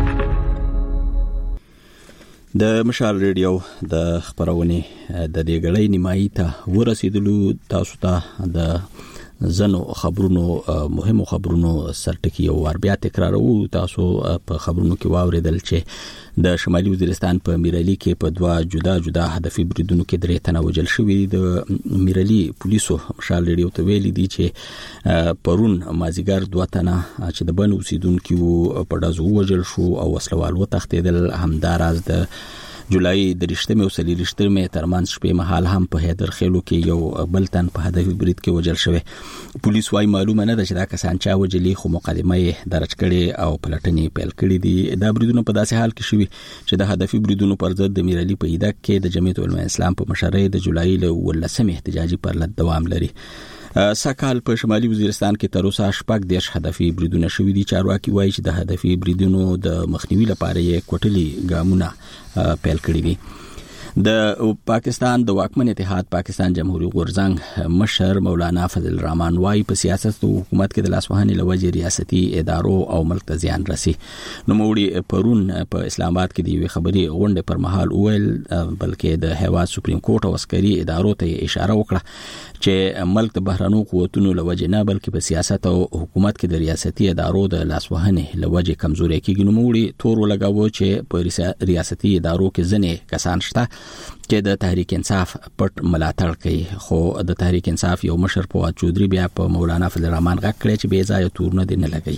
د مشال ریډیو د خبرونې د دې غړې نیمایي ته ورسېدلو. تاسو ته د زنو خبرونو مهمو خبرونو سرټکی او ور بیا تکرارو. تاسو په خبرونو کې واوریدل چې د شمالي وزیرستان په میرالي کې په دوا جدا جدا هدفي بریدونو کې درې تنه وژل شوي. د میرالي پولیسو مشال ریډیو ته ویلي دي چې پرون مازیګر دوه تنه چې د بن اوسیدونکو په ډزو وژل شو او وسلوال وتښتېدل. همداراز د جولای د رښتمه او سلی رښتمه ترمنځ شپې مهال هم په هدر خېلو کې یو بل تن په هدفي برید کې وژل شوی. پولیس وايي معلومه نه ده چې دا کسان چا وجلی، خو مقدمه یې درج کړي او پلټنې پیل کړي دي. دا بریدونه په داسې حال کې شوي چې د هدفي بریدونو پر ضد د میرالي په ایده کې د جمعیت العلماء اسلام په مشرۍ د جولای له ولسمې احتجاجي پرلط دوام لري. سکهال په شمالي وزیرستان کې تر اوسه شپږ دیرش هدفي بریدونه شوي دي. چارواکي وایي چې د هدفي بریدونو د مخنیوي لپاره یې کوټلي ګامونه پیل کړی دي. د پاکستان د واکمن اتحاد پاکستان جمهوریت غورځنګ مشر مولانا فضل الرحمن وايي په سیاست او حکومت کې د لاسوهنې لوجې ریاستي ادارو او ملک ته زیان رسي. نو موړي پرون په اسلام آباد کې د یوې خبري غونډې پر مهال وویل، بلکې د هیواد سپریم کورټ او عسکري ادارو ته اشاره وکړه چې ملک د بهرانو قوتونو لوجې نه بلکې په سیاست او حکومت کې د ریاستي ادارو د لاسوهنې لوجې کمزوري کېږي. نو موړي تور ولګاوه چې په ریاستي ادارو کې ځنې کسان شته چې د تحریک انصاف پټ ملاتړ کوي. خو د تحریک انصاف یو مشر فواد چودري بیا په مولانا فضل الرحمن غږ کړی چې بې ځایه تورونه دې نه لګوي.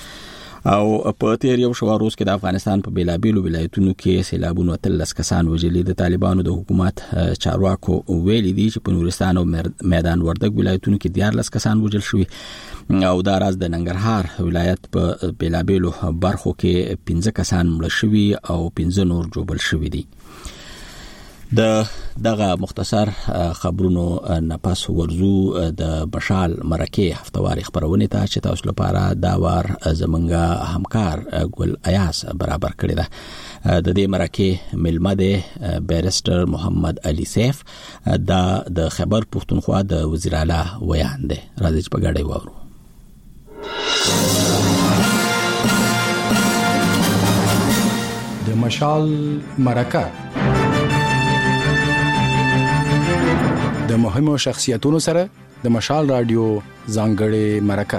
او په تیر یو شو روز کې د افغانستان په بیلابیلو ولایتونو کې سیلابونو اتلس کسان وژلي. د طالبانو د حکومت چارواکو ویلي دي چې په نورستان او میدان وردګ ولایتونو کې دیارلس کسان وژل شوي او دا راز د ننګرهار ولایت په بیلابیلو برخو کې پنځه کسان مړه شوي او پنځه نور جوړل شوي دي. د دغه مختصر خبرونو نپس ورزو د مشال مرکه هفتواري خبرونه ته چې تاسو لپاره دا وار زمونږه همکار ګل ایاس برابر کړی ده. د دې مرکه ملمه ده بیرستر محمد علي سیف، دا د خیبر پښتونخوا د وزیر اعلی ویان ده. راځي چې په ګډه وورو. د مشال مرکه د مهمو شخصیتونو سره د مشال رادیو ځانګړې مرکه.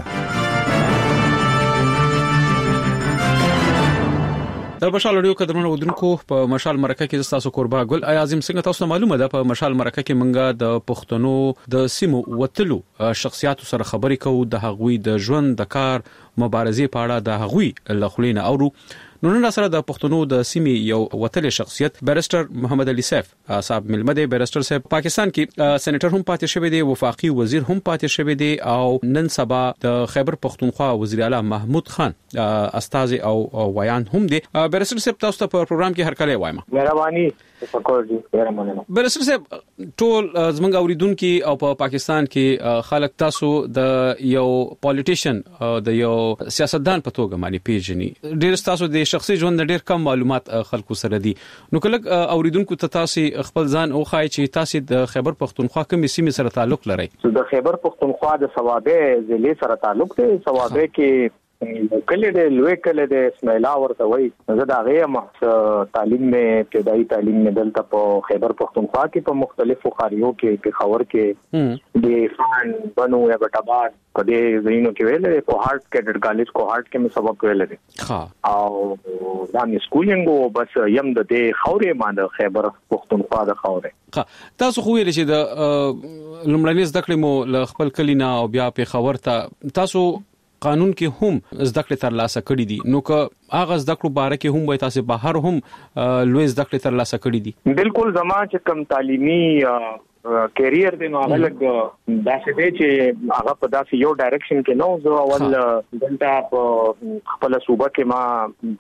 د مشال رادیو قدرمنو ودونکو په مشال مرکه کې تاسو قربا ګل اعظم څنګه تاسو معلومه ده په مشال مرکه کې منګه د پښتنو د سیمو وتلو شخصیت سره خبرې کوو، د هغوی د ژوند د کار مبارزې په اړه د هغوی لخلینه اورو. نو نن سره د پښتنو د سیمې یو وتلې شخصیت بیرستر محمد علي سیف صاحب ملمده. بیرستر صاحب پاکستان کې سېنیټر هم پاتې شوی دی، وفاقي وزیر هم پاتې شوی دی او نن سبا د خیبر پښتونخوا وزیر اعلی محمود خان استاذ او ویان هم دی. بیرستر صاحب تاسو ته په پروګرام کې هر کله وایم. مهرباني شکر دي ډیر مننه. بیرستر صاحب ټول زمونږ اوریدونکو او په پاکستان کې خلک تاسو د یو پالیټیشن د یو سیاستدان په توګه باندې پیژني. ډیر تاسو د شخصي ژوند ډیر کم معلومات خلکو سره دي. نو کله اوریدونکو ته تاسو خپل ځان او خای چې تاسو د خیبر پښتونخوا کومې سیمې سره تعلق لرئ؟ د خیبر پښتونخوا د ثوابه ضلع سره تعلق دی. ثوابه کې کله د لوی کله د اسماعیل ورته وای زه دا غیم تعلیم مې ابتدایي تعلیم مې دلته په خیبر پښتونخوا کې په مختلفو خاریو کې په خاور کې د فان بنو یا بټاباد په دې زینو کې ویل په هارت کیډر کالج کو هارت کې مې سبق ویل دي. او دا مې سکولینګ بس یم د دې خاورې باندې خیبر پښتونخوا د خاورې. تاسو خو ویل چې د لمړنۍ زده کړې مو ل خپل کلینا او بیا په خاور ته تاسو قانون کې هم زده کړې تر لاسه کړې دي. نو که هغه زده کړو باره کې هم وای تاسو بهر هم لوی زده کړې تر لاسه کړې دي؟ بالکل زما چې کم تعلیمي کیریئر دی نو هغه لګ داسې دی چې هغه په داسې یو ډایرکشن کې نو زه اول دلته په خپل صوبه کې ما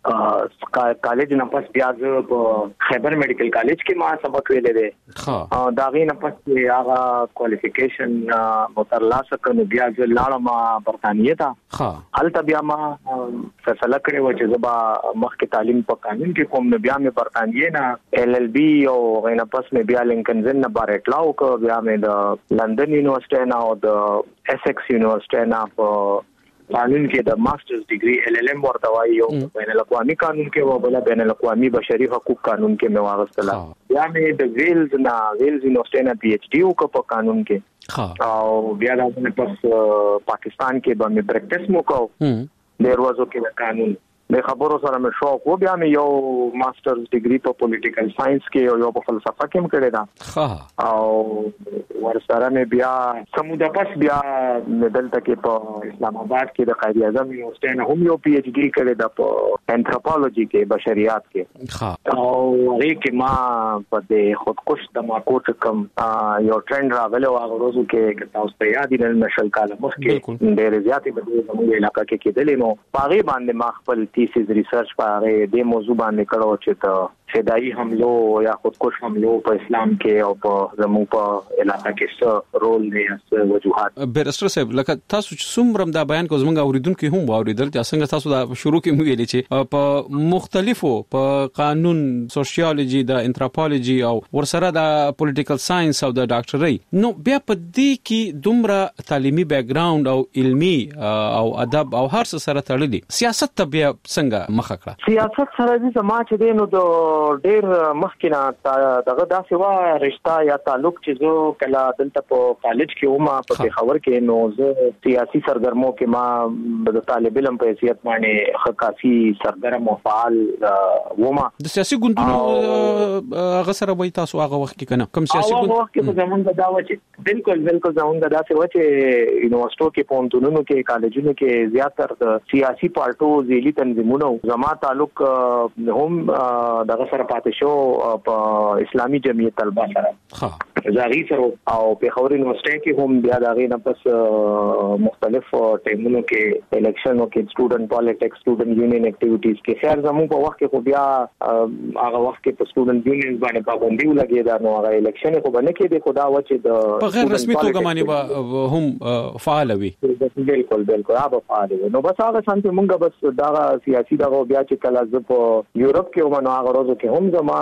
د کالج نه پس بیا زه په خیبر میډیکل کالج کې ما سبق ویلې دی او دا غي نه پس هغه کوالیفیکیشن مترلاسه کړو بیا زه لاړم برتانیې ته هلته بیا ما فیصله کړې و چې زبا مخکې تعلیم په قانون کې کوم بیا مې برتانیې نه ایل ایل بی او غینه پس مې بیا لینکنزن نه بارټ لاو کو بیا مې د لندن یونیورسيټي نه او د ایسکس یونیورسيټي نه په قانون کې د ماسترز ډیګري ایل ایل ایم ورته وایي او بین الاقوامي قانون کې و بل بین الاقوامي بشري حقوق قانون کې مې واغستله بیا مې د ویلز نه ویلز یونیورسيټي نه پی ایچ ډی وکړ په قانون کې او بیا د پس پاکستان کې به مې پریکټس مو کو ډیروازو کې د قانون د خبرو سره مې شوق و بیا مې یو ماسترز ډیګري په پولیټیکل ساينس کې او یو په فلسفه کې هم کړی دا او ورسره مې بیا سموده پس بیا دلته کې په اسلام آباد کې د قائد اعظم یونیورسيټي نه هم یو پی ایچ ډی کړی دا په انثروپولوژي کې بشریات کې او هغه کې ما په د خودکش د ماکوټ کم یو ټرند راغلی او هغه ورځو کې تاسو ته یاد دي نشل کاله مخکې ډېر زیاتې بدلې زموږ علاقې کې کېدلې نو هغه باندې ما خپل تیسیز ریسرچ په دې موضوع باندې کړو چې ته فدایي حملو یا خودکش حملو په اسلام کې او په زموږ په علاقې کې څه رول دی څه وجوهات بیرستر صاحب لکه تاسو چې څومره دا بیان کو زموږ اوریدونکو هم اوریدل چې څنګه تاسو دا شروع کې مو ویلي چې په مختلفو په قانون سوشیالوجي د انثروپولوژي او ورسره د پولیټیکل ساينس او د ډاکټرۍ نو بیا په دې کې دومره تعلیمي بیک ګراوند او علمي او ادب او هر څه سره تړلي سیاست ته بیا څنګه مخ کړه سیاست سره د سماج دی نو د ډېر مخکینه دغه داسې وا رشتہ یا تعلق چې زه کله دلته په کالج کې ومه په خبر کې نو زه سیاسي سرګرمو کې ما د طالب علم په حیثیت باندې خاصي سرګرم او فعال ومه د سیاسي ګوندونو هغه سره وای تاسو هغه وخت کې کنه کوم سیاسي ګوند هغه وخت کې زمونږ دا و چې بالکل بالکل زمونږ دا څه و چې یونیورسيټو کې پونتونونو کې کالجونو کې زیاتره د سیاسي پارټو ځېلي تنظیمونو زما تعلق هم دغه سره پاتې شو په اسلامي جمعیت طلبه سره زاغي سره او په خوري یونیورسيټي کې هم بیا دغه نه پس مختلف ټیمونو کې الیکشنونو کې سټوډنټ پالیټکس سټوډنټ یونین اکټیویټیز کې خیر زموږ په وخت کې خو بیا هغه وخت کې په سټوډنټ یونین باندې پابندي ولګي دا نو هغه الیکشن خو باندې کې د خدا و چې د په غیر رسمي توګه باندې هم فعال وي بالکل بالکل هغه فعال وي نو بس هغه شانتي مونږ بس دا سیاسي دغه بیا چې کله ز په یورپ کې ومنو هغه ورځو کې هم زما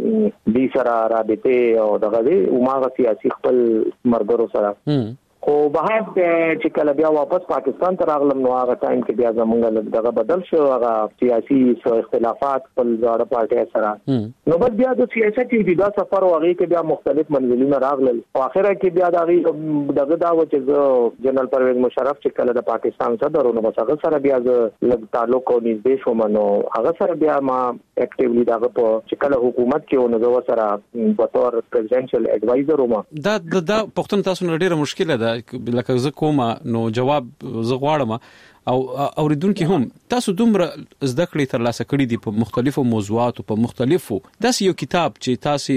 دې سره رابطه او دغه دې ما سیاسي خپل مرګرو سره خو بهر چې کله بیا واپس پاکستان ته راغلم نو هغه ټایم کې بیا زمونږ دغه بدل شو هغه سیاسي اختلافات خپل ځاړه پارټي سره نو بس بیا د سیاست کې د سفر او هغه کې بیا مختلف منزلونه راغلل او اخره کې بیا دغه دغه دا و چې جنرال پرویز مشرف چې کله د پاکستان صدر نو بس هغه سره بیا لږ تعلق او نږدې شوم نو هغه سره بیا ما اکټیولی دغه په چې کله حکومت کې نو زه سره په تور پریزیدنشل ایڈوایزر وم دا دا پښتون تاسو نه ډیره مشکله ده لکه زه کومه نو جواب زه غواړم او اوریدونکو هم تاسو دومره زده کړې تر لاسه کړې دي په مختلفو موضوعاتو په مختلفو داس یو کتاب چې تاسو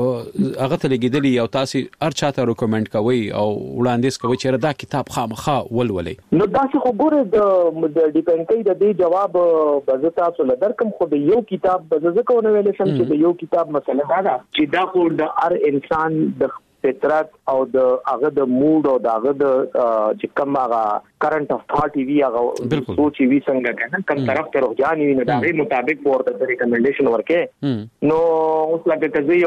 هغه ته لګیدلی او تاسو هر چاته ریکمند کوي او وړاندیز کوي چې دا کتاب خامخا ولولې نو تاسو خو ګوره د ډیپند کوي د دې جواب به تاسو لدر کوم خو د یو کتاب به زه کوم ویل شم چې د یو کتاب مسله دا ده چې دا خو د هر انسان د فطرت او د هغه د موډ او د هغه د چې کوم هغه کرنٹ اف ثاټ وی هغه سوچ وی څنګه کنه کوم طرف ته روجان وی نه دا غي مطابق ورته ریکمنډیشن ورکې نو اوس لکه کزه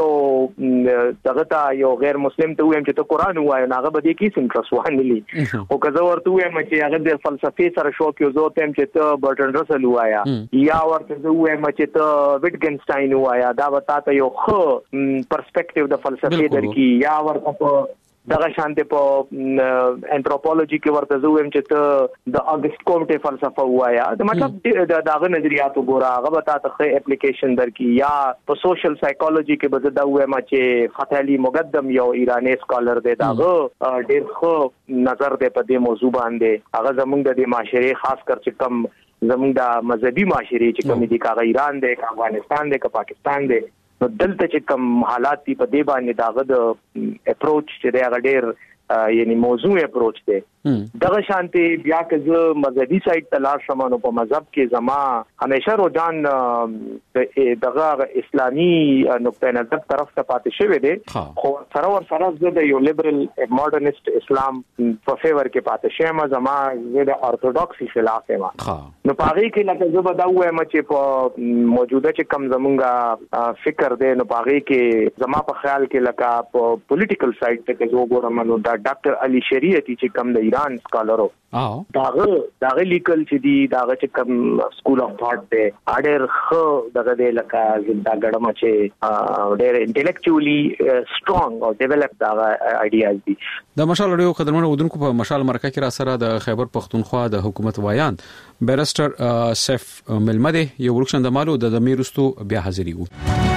یو دغه تا یو غیر مسلم ته وایم چې ته قران وایې نه هغه به دې کې سنټرس وانلی او کزه ورته وایم چې هغه د فلسفي سره شوق یو زه تم چې ته برټن رسل وایا یا ورته زه وایم چې ته وټګنسټاین وایا دا وتا ته یو خو پرسپیکټیو د فلسفي درکې یا ورته دغه شانته په انثروپولوژي کې ورته زویم چې ته د اگست کومټه فلسفه وایا دا مطلب دغه نظریات وګوره هغه به تاسو اپلیکیشن درکې یا په سوشل سایکولوژي کې به دا وایم چې فتح علي مقدم یو ایرانی سکالر دی داغه ډېر خو نظر دی په دې موضوع باندې هغه زمونږ د معاشري خاص کر چې کم زمونږ د مذهبي معاشري چې کوم دي کا ایران دی کا افغانستان دی کا پاکستان دی نو دلته چې کوم حالات په دې باندې داغه د اپروچ چې دی هغه ډېر یعنی موضوع اپروچ دی دغه شانتي بیا که زه مذهبي سایت ته لاړ شم نو په مذهب کې زما همیشه رجحان دغه اسلامي نقطه نظر طرف ته پاتې شوی دی خو سره ور سره زه د یو لیبرل ماډرنست اسلام په فیور کې پاتې شوم زما زه د اورتودوکسي خلاف یم نو پاره کې لکه زه به دا وایم چې په موجوده چې کم زمونږه فکر دی نو پاره کې زما په خیال کې لکه په پولیټیکل سایت ته کې زه وګورم نو دا ډاکټر علي شریعتی چې کم د ایران سکالرو داغه داغه لیکل چې دی داغه چې کم سکول اف ثاټ دی اډر خو دغه د لکه زنده ګړم چې ډېر انټلیکچولی سترونګ او ډیولپ داغه آیډیاز دي د مشال اړیو قدرمنو ودونکو په مشال مرکه کې را سره د خیبر پختونخوا د حکومت وایان بیرسټر سیف ملمده یو ورکشن د مالو د میرستو بیا حاضری وو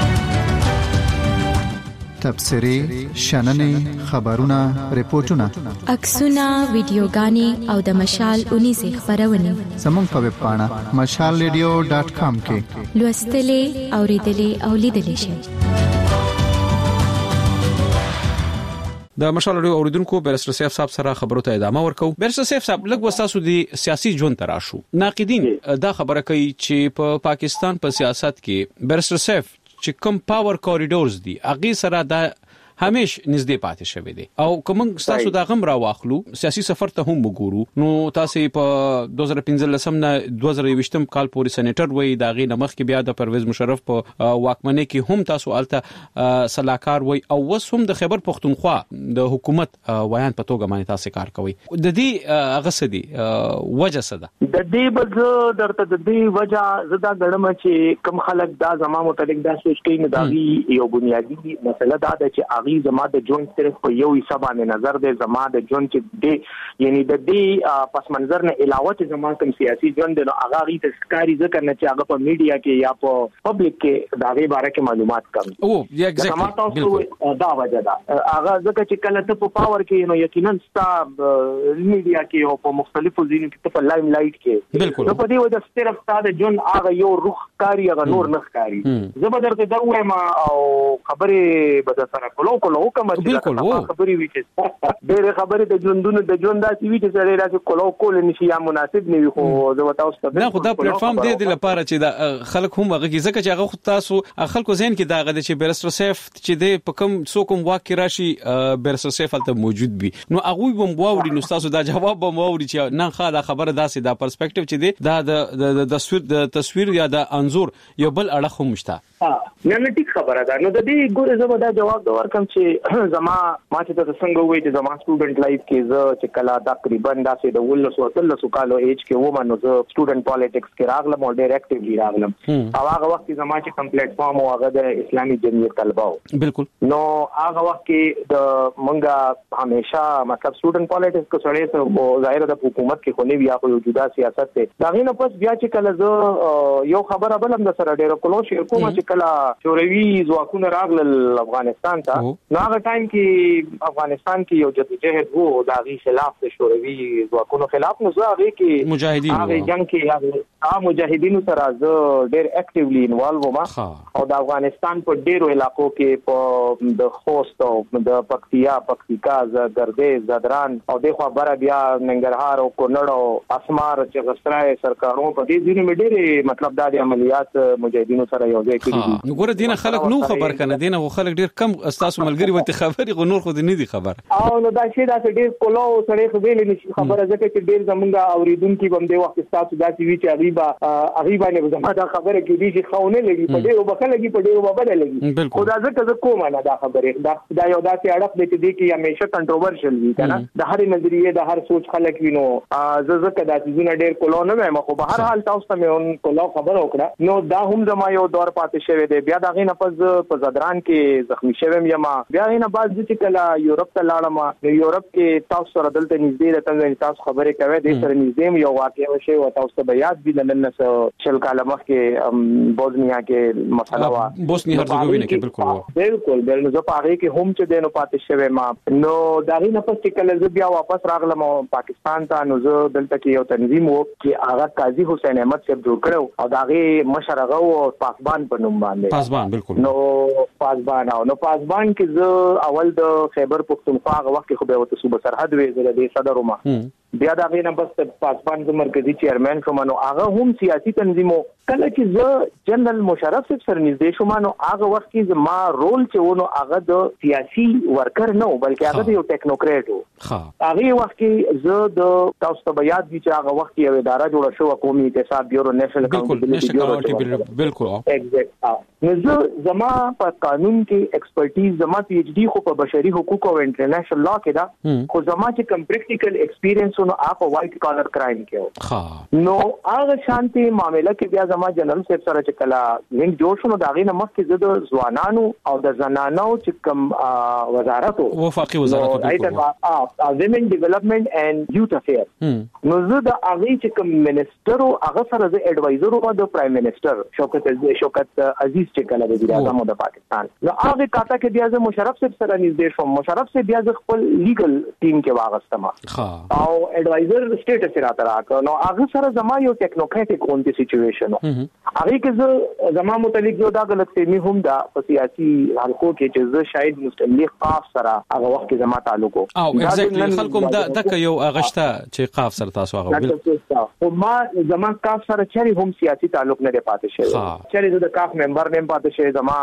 تبصری شننې خبرونه ریپورتونه عکسونه ویډیوګانې او د مشال اونیزه خبرونه زموږ په ویب پاڼه مشال ریډیو ډاټ کام کې لوستلې اوریدلې او لیدلې شئ د مشال اړیو اوریدونکو بیرسټر سیف صاحب سره خبرو ته ادامه ورکو بیرسټر سیف صاحب لږ وساسو دي سیاسي ژوند تراشو ناقدین دا خبره کوي چې په پا پاکستان په پا سیاست کې بیرسټر سیف چې کوم پاور کوریډورز دي اغه سره د همیش نږدې پاتې شوی دی او کوم تاسو دا غم را واخلو سیاسي سفر ته هم وګورو نو تاسو په دوه هزار پنځه نه دوه هزار یوویشتم کال پورې سېنیټر وای دا غي نمخ کې بیا د پرویز مشرف په واکمنۍ کې هم تاسو الته صلاحکار وای او وس هم د خیبر پختونخوا د حکومت وایان په توګه باندې تاسو کار کوي د دې هغه سدي وجه څه ده د دې بز درته د دې وجه زدا ګړم چې کم خلک دا زما متعلق دا سوچ کوي نه دا یو بنیادی مسله دا ده چې غي زما د جون صرف په یو حساب باندې نظر دی زما د جون چې دی یعنی د دې پس منظر نه علاوه چې زما کوم سیاسي ژوند نو هغه غي تسکاری ذکر نه چې هغه په میډیا کې یا په پبلک کې دا غي باره کې معلومات کم او یا ایگزیکټلی دا وجه ده هغه ځکه چې کله ته په پاور کې نو یقینا ستا میډیا کې او په مختلفو ځینو کې په لایم لایټ کې نو په دې وجه صرف ستا د جون هغه یو روح کاری هغه نور نه کاری زبردست دا وایم او خبره به سره کولو کولو کوم چې خبرې وی چې ډېر خبرې د ژوندونو د ژوند داسې وی چې سره راځي کولو کول نشي یا مناسب نه وي خو زه وتاو ستاسو نه خو دا پلیټ فارم دی د لپاره چې دا خلک هم هغه کې ځکه چې هغه تاسو خلکو ذهن کې دا غده چې بیرسټر سیف چې د په کوم څوک کوم واقع راشي بیرسټر سیف البته موجود وي نو هغه بم واوري نو تاسو دا جواب بم واوري چې نه خاله خبره داسې دا پرسپیکټیو چې دی دا د تصویر د تصویر یا د انزور یو بل اړه هم مشته نه نه ټیک خبره ده نو د دې ګوره زما دا جواب دا ورکم چې زما ما چې تاسو څنګه وایي چې زما سټوډنټ لایف کې زه چې کله تقریبا داسې د ولس او تلس کالو ایج کې و ما نو زه سټوډنټ پالیټکس کې راغلم او ډېر اکټیولی راغلم او هغه وخت زما چې کوم پلیټ فارم او هغه د اسلامي جمعیت طلبه و بالکل نو هغه وخت کې د مونږه همیشه مطلب سټوډنټ پالیټکس کو سره ته ظاهر د حکومت کې خو نه بیا خو جدا سیاست ته دا غینه پس بیا چې کله زه یو خبره بلم د سره ډېر کولو شي کوم چې کله شوروي ځواکونه راغلل افغانستان ته نو هغه ټایم کې افغانستان کې یو جدوجہد وو د غي خلاف د شوروي ځواکونو خلاف نو زه هغه کې مجاهدین هغه جنگ کې هغه مجاهدینو سره زه ډېر اکټیولی انوالو وم او د افغانستان په ډېرو علاقو کې په د خوست او د پکتیا پکتیکا زردې زدران او د خبره بیا ننګرهار او کونړ او اسمار چې غسرای سرکارونو په دې ځینې مې ډېر مطلب د عملیات مجاهدینو سره یو ځای کړی نو ګوره دینه خلک نو خبر کنه دینه خو خلک ډیر کم استاسو ملګری وته خبري غو نور خو دې نه دي خبر او نو دا شی دا ډیر کولو سره خو ویل نشي خبره ځکه چې ډیر زمونږه اوریدونکو بم دی وخت استاسو دا چې وی چې غریبا غریبا نه زما دا خبره کې دي چې خونه لګي په ډیر وبخه لګي په ډیر وبده لګي خو دا ځکه زه کوم نه دا خبره دا دا یو داسې اړه دې چې دي کې همیشه کنټروورشل وي کنه د هر نظریه د هر سوچ خلک وینو زه ځکه دا چې ډیر کولو نه وایم خو به هر حال تاسو ته مې کولو خبر وکړه نو دا هم زما یو دور پاتې شوی دی بیا دا غي نه پز په زدران کې زخمی شوم یم بیا غي نه بعد چې کله یورپ ته لاړم نو یورپ کې تاسو سره دلته نږدې د تنګ تاسو خبرې کوي د سره نږدې یو واقعي وشي او تاسو ته یاد دي د نن څه شل کاله مخکې بوسنیا کې مسله وا بوسنیا هرزګوینه کې بالکل بالکل بل نو په هغه کې هم چې دینو پاتې شوی ما نو داغي نه پس چې کله زه بیا واپس راغلم پاکستان ته نو زه دلته کې یو تنظیم وو چې هغه قاضي حسین احمد صاحب جوړ کړو او داغي مشرغه او پاسبان په نوم باندې پاسبان بالکل نو پاسبان او نو پاسبان کې زه اول د خیبر پختونخوا هغه وخت کې خو به وته صوبه سرحد وې د صدر ما بیا دا غینه بس پاسبان د مرکزی چیرمن شوم نو هغه هم سیاسي تنظیمو کله چې زه جنرال مشرف صاحب سره نږدې شوم نو هغه وخت کې ما رول چې ونه هغه د سیاسي ورکر نه بلکې هغه یو ټیکنوکریټ وو هغه وخت کې زه د تاسو ته یاد دي چې هغه وخت یو اداره جوړه شو قومي احتساب بیورو نېشنل اکاونټیبل بالکل ایگزیکټ نو زه زما په قانون کې ایکسپرټیز زما پی ایچ ډی خو په بشري حقوق او انټرنیشنل لا کې دا خو زما چې کوم پریکټیکل ایکسپیرینس نو اپ وایټ کالر کرایم کې ها نو هغه شانتي معاملې کې بیا زما جنرال صاحب سره چې کلا لینک جوړ شو نو دا غینه مخکې زه د ځوانانو او د زنانو چې کوم وزارت وفاقي وزارت او ویمن ډیولپمنٹ اینڈ یوث افیر نو زه د هغه چې کوم منسٹر او هغه سره د ایڈوایزر او د پرایم منسٹر شوکت شوکت عزیز چې کلا د وزیر اعظم د پاکستان نو هغه کاته کې بیا زه مشرف صاحب سره نږدې شوم مشرف صاحب بیا خپل لیګل ټیم کې واغستم او ایڈوایزر سټیټس راته راکړ نو هغه سره زما یو ټیکنوکریټک اونتی سچويشن هغه کې زه زما متعلق یو دا غلط فهمي هم دا په سیاسي حلقو کې چې زه شاید مسلم لیگ قاف سره هغه وخت کې زما تعلق وو او ایگزیکټلی خلکو دا دک یو اغشته چې قاف سره تاسو هغه بل او ما زما قاف سره چری هم سیاسي تعلق نه پاتې شوی چری زه د قاف ممبر نیم پاتې شوی زما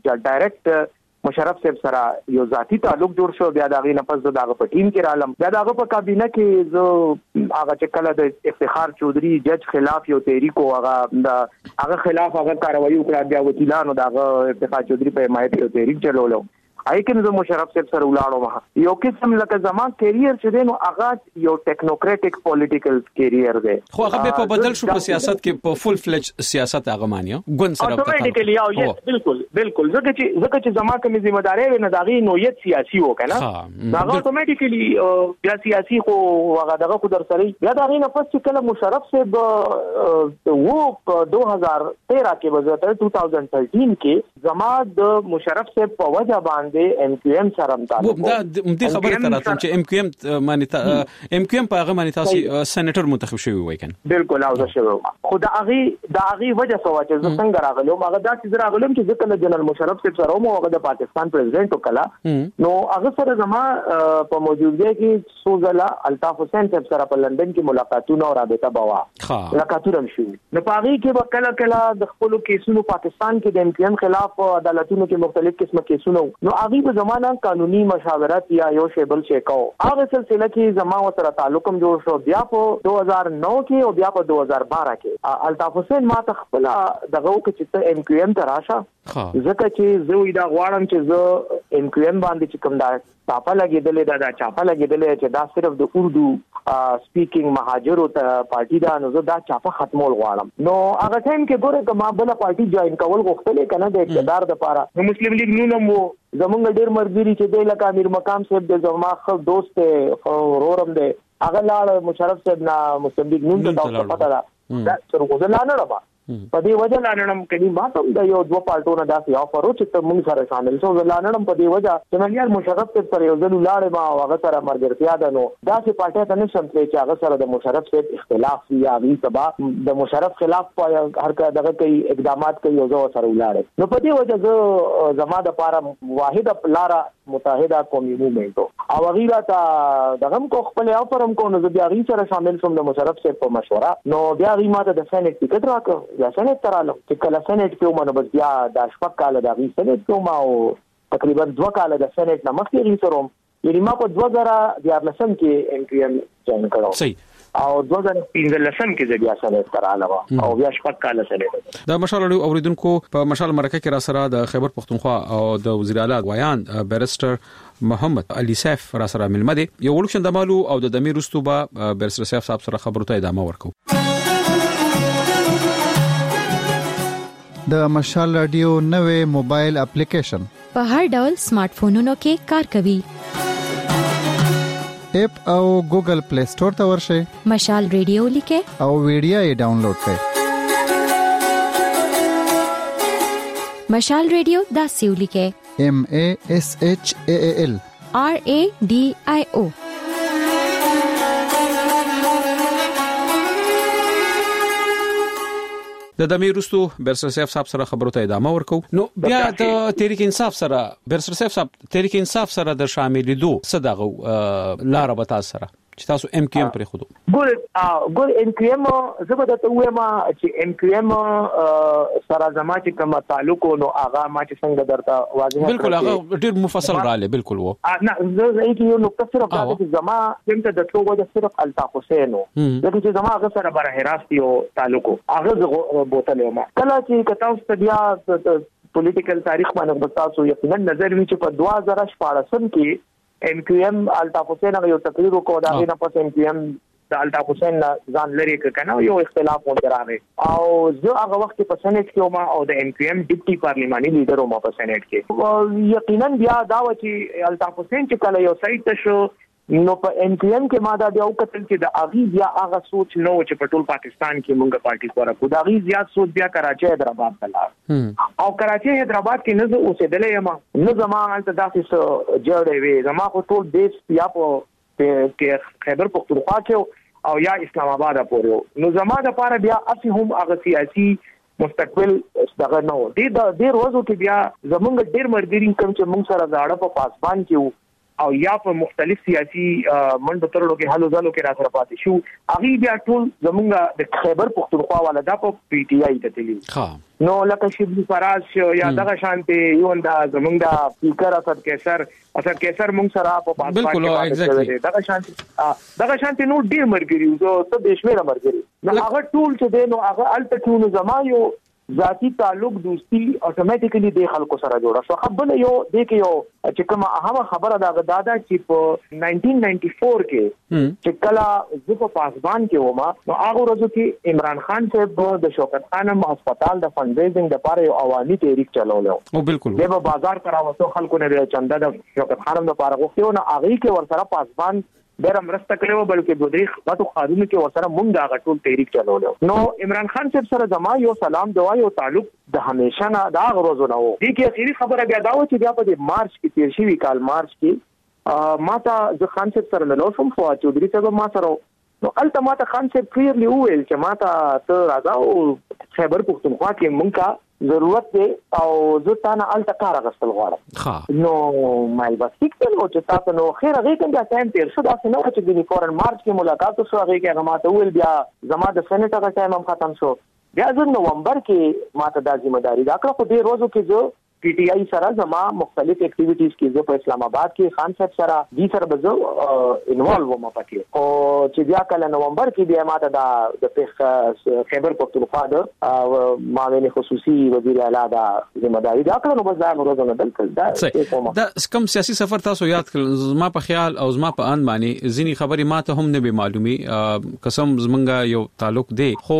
ډایرکټ مشرف صاحب سره یو ذاتی تعلق جوړ شو بیا داغه نفس دغه په ټیم کې رالم بیا دغه په کابینه کې زه هغه چې کله د افتخار چودري جج خلاف یو تحریک او هغه هغه خلاف هغه کاروایی وکړه بیا وکیلانو دغه افتخار چودري په حمایت یو تحریک چلولو آی کې نو مشرف صاحب سره ولاړو یو قسم لکه زمان کیریئر چې دینو هغه یو ټیکنوکریټک پولیټیکل کیریئر دی خو هغه په بدل شو په سیاست کې په فول فلج سیاست هغه مانیو ګون سره اتوماتیکلی یو یس بالکل بالکل ځکه چې ځکه چې زما کوم ذمہ داري نه داغي نوعیت سیاسي و کنه هغه اتوماتیکلی بیا سیاسي خو هغه دغه خو در سره بیا داغي نه پس کله مشرف صاحب وو په دو هزار تیرہ کې وزارت دو هزار تیرہ کې زما د مشرف صاحب په وجه باندې ام کیو ایم سره متعلق وو دا دې خبره تراتم چې ام کیو ایم مانیتا ام کیو ایم په هغه مانیتا سېنیټر منتخب شوی وای کنه بالکل او دا شوی خو دا هغه دا هغه وجه سوا چې څنګه راغلم هغه دا چې راغلم چې کله جنرال مشرف صاحب سره مو هغه د پاکستان پریزیدنت وکړه نو هغه سره زما په موجودګۍ کې سوزلا الطاف حسین صاحب سره په لندن کې ملاقاتونه او رابطه بوا ملاقاتونه شو نو پاره کې وکړه کله د خپل کیسونو پاکستان کې د ام کیو ایم خلاف عدالتونو کې مختلف قسمه کیسونه نو هغه په زمانہ قانوني مشاورت یا یو شیبل شیکاو هغه سلسله کې زما سره تعلق هم جوړ شو بیا په دو هزار نو کې او بیا په دو هزار بارہ کې الطاف حسین ما ته خپل دغه کې چې ام کیو ایم ته راشه ځکه چې زه دا غواړم چې زه ام کیو ایم باندې چې کوم دا چاپا لګیدلې دا دا چاپا لګیدلې چې دا صرف د اردو سپیکینګ مهاجر او پارټي دا نو دا چاپا ختمول غواړم نو هغه ټایم کې ګوره کما بل پارټي جوائن کول غوښتل کنه د اقتدار د پاره نو مسلم لیگ نوم وو زمونږ ډیر مرګري چې د لکه امیر مقام صاحب د زما خو دوست رورم دی هغه لاړ مشرف صاحب نا مسلم لیگ نوم ته تاسو پتا دا دا څنګه نه رابا په دې وجه لانړم کړي ما ته د یو دوه پالټونو داسې آفر او چې موږ سره شامل شو لانړم په دې وجه چې نن یار مشرف صاحب سره یو ځل لاړ ما هغه سره مرګرتیا ده نو داسې پالټه ته نشم چې هغه سره د مشرف صاحب اختلاف یا وی سبا د مشرف خلاف په هر کا دغه کوي اقدامات کوي او زه سره ولاړ نو په دې وجه زه زما د پاره واحده لاره متحده قومي موومېنټ او غیره تا دغه کو خپل آفرم کو نو بیا غی سره شامل شوم د مشرف صاحب په مشوره نو بیا غی ماته د سېنات ټیکټ راکړ یا سېنات ترالو چې کله سېنات کې ومنه بس بیا د شپږ کال د غی سېنات کې ما او تقریبا دوه کال د سېنات نه مخکې غی سره یعنی ما په دوه زره دیارلسم کې ام پی ایم جوائن کړو صحیح او دوه زره پنځلسم کې بیا سېنات ترالو او بیا شپږ کال سېنات د مشال اوریدونکو په مشال مرکه کې را سره د خیبر پختونخوا او د وزیر اعلی ویان بیرستر محمد علي سیف را سره ملمده یو ولکشن د مالو او د دمیر رستوبه بیرستر سیف صاحب سره خبرو ته ادامه ورکو د مشال رادیو نوې موبایل اپلیکیشن په هر ډول سمارټ فونونو کې کار کوي اپ او ګوګل پلی سٹور ته ورشئ. مشال ریډیو لیکه او ویډیو یې ډاونلوډ کړئ. مشال ریډیو داسې ولیکه M A S H A A L R A D I O. د دمیرستو برسر سیف صاحب سره خبرو ته ادامه ورکو. نو بیا د تحریک انصاف سره برسر سیف صاحب تحریک انصاف سره د شاملېدو صدغه لار به تاسو سره چې تاسو ام کیو ام پرې خودو ګور ګور ام کیو ام زبر ته وایم چې ام کیو ام سره زما چې کوم تعلق نو هغه ما چې څنګه درته واضح بالکل هغه ډیر مفصل رااله بالکل وو نه زه یو نقطه صرف دا چې زما څنګه د ټولو وجه صرف الطاف حسین لکه چې زما هغه سره بره راست یو تعلق هغه بوتل ما کله چې کتاو ستډیا پولیټیکل تاریخ باندې تاسو یقینا نظر وی چې په دوه هزار شپږ کې ام کیو ام الطاف حسین هغه یو تقریر وکړ دا نه پس ام کیو ام د الطاف حسین ځان لري کنه یو اختلاف وندرانه او زه هغه وخت په سنټ کې ما او د ام کیو ام ډیپټي پارلیماني لیډر ما په سنټ کې یقینا بیا دا و چې الطاف حسین چې کله یو سایت شو نو په ام کیو ام کې ما دا بیا وکتل چې د اغیز یا هغه سوچ نو چې په ټول پاکستان کې مونږه پارټي کوله کو دا اغیز یا سوچ بیا کراچي حیدرآباد تلل او کراچي حیدرآباد کې نه اوسېدلې یم نه زما انت داسې جوړې وي زما خو ټول دیش یا په کې خیبر پختونخوا کې او یا اسلام آباد پورې نو زما د پاره بیا اسی هم هغه سیاسي مستقبل دغه نو دې د ډیر ورځو کې بیا زمونږ ډیر مرګرین کوم چې مونږ سره زاړه په پاسبان کې او یا په مختلف سیاسي منډو ترلو کې حلو ځلو کې را سره پاتې شو اغي بیا ټول زمونږ د خیبر پختونخوا ولدا په پی ټی آی ته تللی نو لکه شبلی فراز یا دغه شانتي یو انده زمونږ د سپیکر اسد کیسر اسد کیسر مونږ سره په پاسپورت کې دغه شانتي دغه شانتي نو ډیر مرګري زه ته بشمیره مرګري نو هغه ټول چې دی نو هغه الته ټول زما یو ذاتی تعلق دوستی اتوماتیکلی د خلکو سره جوړه شو. خبره یو د کې یو چې کومه اهمه خبره دا دادا چې په نائنټین نائنټي فور کې چې کله زه په پاسبان کې وم نو هغه ورځو کې عمران خان صاحب د شوکت خانم هسپتال د فند ریزینګ لپاره یو عوامي تحریک چلولو او بالکل د بازار کراوته خلکو نه چنده د شوکت خانم لپاره غوښتو نو هغه کې ورسره پاسبان ډېر مرسته کړو بلکې د دې خاطر خارونه کې ورسره مونږ هغه ټول تحریک چلولو نو عمران خان صاحب سره زما یو سلام دعا یو تعلق د همیشه نه دا غروزو نه وو دي کې اخیری خبره بیا دا و چې بیا په مارچ کې تیر شوی کال مارچ کې ما ته ځ خان صاحب سره ملو شم فوا چودري صاحب ما سره نو الته ما ته خان صاحب کلیرلی وویل چې ما ته ته راځه او خیبر پختونخوا کې مونږ ضرورت دی او زه تاسو الته کار غوښتل غواړم نو مال بس ټیکل او چې تاسو نو خیر هغه څنګه ټایم تیر شو دا څنګه چې د فورن مارچ کې ملاقات شو هغه کې هغه ماته ویل بیا زما د سنټ هغه ټایم هم ختم شو بیا د نومبر کې ماته د ذمہ داری دا کړو په دې ورځو کې جو پی ټی آی سره زما مختلف اکټیویټیز کې زه په اسلام آباد کې خان صاحب سره دې سره به زه انوالو وم پکې او چې بیا کله نومبر کې بیا ماته د خیبر پختونخوا د معاون خصوصي وزیر اعلی دا ذمہ داری دا کړو نو بس دا ورځونه دلته دا کم سیاسي سفر تاسو یاد کړل زما په خیال او زما په ان باندې ځینی خبري ماته هم نه به معلومي قسم زمونږه یو تعلق دی خو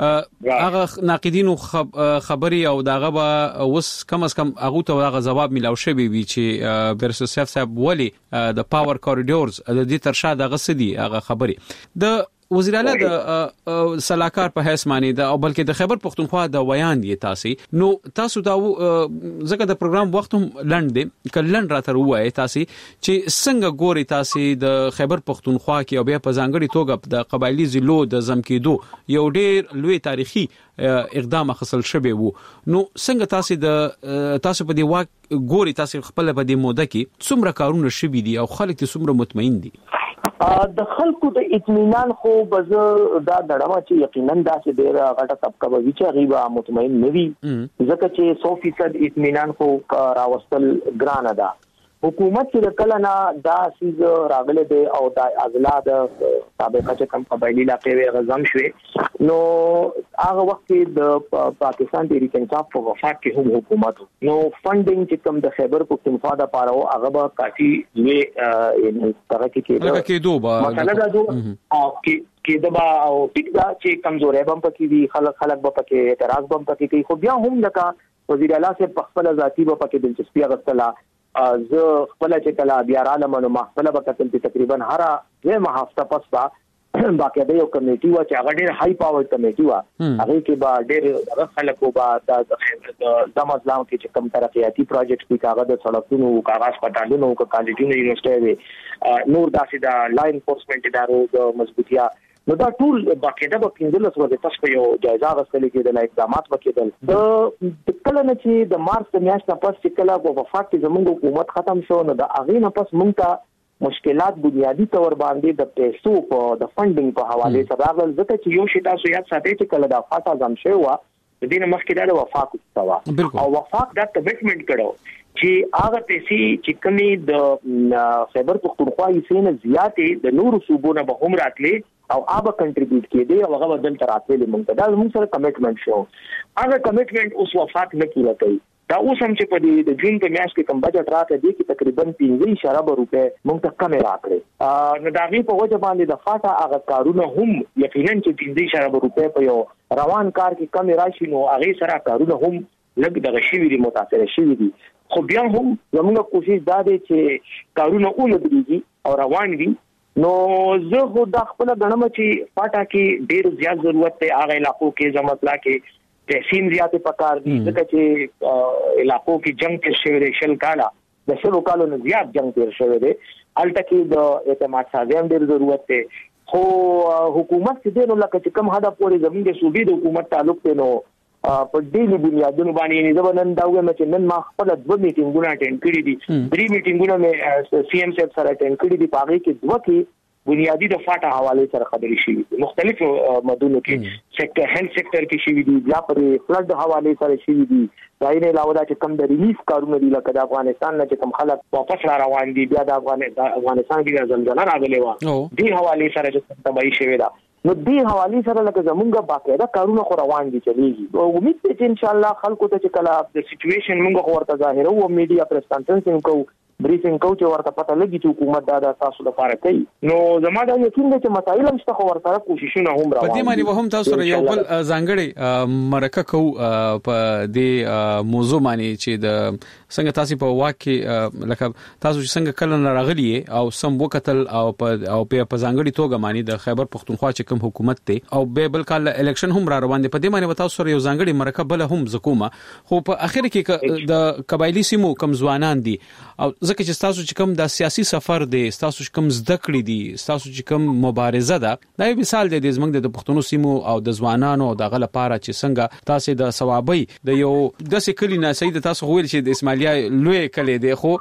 هغه ناقدینو خبري او داغه به وس کم از کم هغه ته هغه جواب ملاو شوی وی چې برسو سیف صاحب ولی د پاور کوریډورز د دې ترشا دغه سدي هغه خبري د وزیر اعلی د صلاحکار په حیث معنی دا او بلکې د خیبر پختونخوا د ویان دی تاسو نو تاسو دا زکه د پروګرام وخت هم لند دی کلن راته وای تاسو چې څنګه ګوري تاسو د خیبر پختونخوا کې او بیا په ځانګړي توګه د قبایلی ضلعو د زمکیدو یو ډیر لوی تاریخي اقدام خصل شوی وو نو څنګه تاسو د تاسو په دی واک ګوري تاسو خپل په دی موده کې څومره کارونه شوی دي او خلک څومره مطمئن دي د خلکو د اطمینان خو بزه دا دړما چې یقینا دا چې ډیر غټه طبقه به چې غیبه مطمئن نوي ځکه چې سو فیصد اطمینان خو راوستل ګران ده حکومت چې کله نه دا سیز راغله دی او د ازلاد سابقه چې کم قبایلی علاقې وي غزم شوي نو هغه وخت د پاکستان تحریک انصاف په وفاق کې هم حکومت نو فندینګ چې کم د خیبر پختونخوا د پاره او هغه به کافي وی ترې کې کېدو به مثلا دا او کې دبا او ټیک دا چې کمزورې بم پکې دي خلک خلک به پکې اعتراض بم پکې کوي خو بیا هم لکه وزیر اعلی سے په خپل ذاتی به پکې دلچسپي غوښتله زه خپل چې کله بیا را لمنو محفل به کتل چې تقریبا هر یوه هفته پس با باقاعده یو کمیټي و چې هغه ډېر هاي پاور کمیټي و هغه کې به ډېر خلکو به د د مزلام کې چې کوم ترقیاتي پروجیکټ دي کاغذ د سړکونو کاغذ پټالونو او کالجونو یونیورسيټي نور داسې د لاین انفورسمنت ادارو د مضبوطیا نو دا ټول باقاعده په کیندل سره د تاسو یو جایزه غوښتل کېدل اقدامات وکړل د کله نه چې د مارچ میاشتې پس چې کله په وفاق کې زموږ حکومت ختم شو نو د اغې نه پس مونږ ته مشکلات بنیادی تور باندې د پیسو په د فندینګ په حواله سره راغل ځکه چې یو شی تاسو یاد ساتئ چې کله د فاټا ځم شو و د دې مخکې د وفاق استوا او وفاق دا کمټمنټ کړو چې هغه پیسې چې کمی د خیبر پختونخوا یې سینه زیاتې د نورو صوبونو به هم راتلې او هغه کنټریبیوټ کړي او هغه بدل تر راتلې مونږ ته دا موږ سره کمټمنټ شو هغه کمټمنټ اوس وفاق نه پوره کوي دا اوس هم چې په دې د جون په میاشت کې کوم بجټ راکړی دی کې تقریبا پنځه اشاریه روپے موږ ته کم راکړي نو دا غي په وجه باندې د فاټا هغه کارونه هم یقینا چې پنځه اشاریه روپے په یو روان کار کې کم راشي نو هغه سره کارونه هم لږ د غشي ویلي متاثر شي دي خو بیا هم زموږ کوشش دا دی چې کارونه اولدريږي او روان دي نو زه خو د خپل غنم چې فاټا کې ډیر زیات ضرورت دی هغه علاقو کې زموږ کې تحسین زیاته پکار دي ځکه چې علاقو کې جنگ کې شوی شل کاله د شلو کالو نه زیات جنگ تیر شوی دی الته کې د اعتماد سازیم ډیر ضرورت دی خو حکومت دې نو لکه چې کوم هدف پورې زموږ د صوبې د حکومت تعلق دی نو په ډیلی بنیادونو باندې نه زبنن دا وې چې نن ما خپل د میټینګونو اټینډ کړی دي درې میټینګونو مې سی ام صاحب سره اټینډ کړی دي پاره کې دوه کې بنیادی د فاټا حواله سره خبرې شي مختلف مدونو کې سېکټر هیلث سېکټر کې شي دي یا پر فلډ حواله سره شي دي دا نه علاوه دا چې کم د ریلیف کارونه دي لکه د افغانستان نه چې کم خلک واپس را روان دي بیا د افغانستان کې زلزلہ راغلی و دې حواله سره چې تبعی شوی دا نو دې حواله سره لکه زمونږه باقاعده کارونه خو روان دي چلیږي او امید ته چې ان شاء الله خلکو ته چې کله د سچويشن موږ ورته ظاهرو او میډیا پریس کانفرنس کو بریفینګ کو چې ورته پته لګي چې حکومت دا د تاسو لپاره کوي نو زما دا یقین دی چې مسایل هم شته خو ورته کوششونه هم روان دي په دې باندې وهم تاسو یو بل ځانګړي مرکه کو په دې موضوع باندې چې د څنګه تاسو په واکه لکه تاسو چې څنګه کله راغلی او سم وکتل او په او په ځانګړي توګه باندې د خیبر پختونخوا چې کوم حکومت ته او به بل کال الیکشن هم را روان دي په دې باندې تاسو یو ځانګړي مرکه بل هم زکوما خو په اخر کې د قبایلی سیمو کم ځوانان دي او ځکه چې تاسو چې کوم د سیاسي سفر دی تاسو چې کوم زده کړې دي تاسو چې کوم مبارزه ده دا یو مثال دی د زمنګ د پښتون سیمو او د ځوانانو او د غل لپاره چې څنګه تاسو د ثوابي د یو د سکلی نه سید تاسو ویل چې د اسماعیلیا لوی کلی دی خو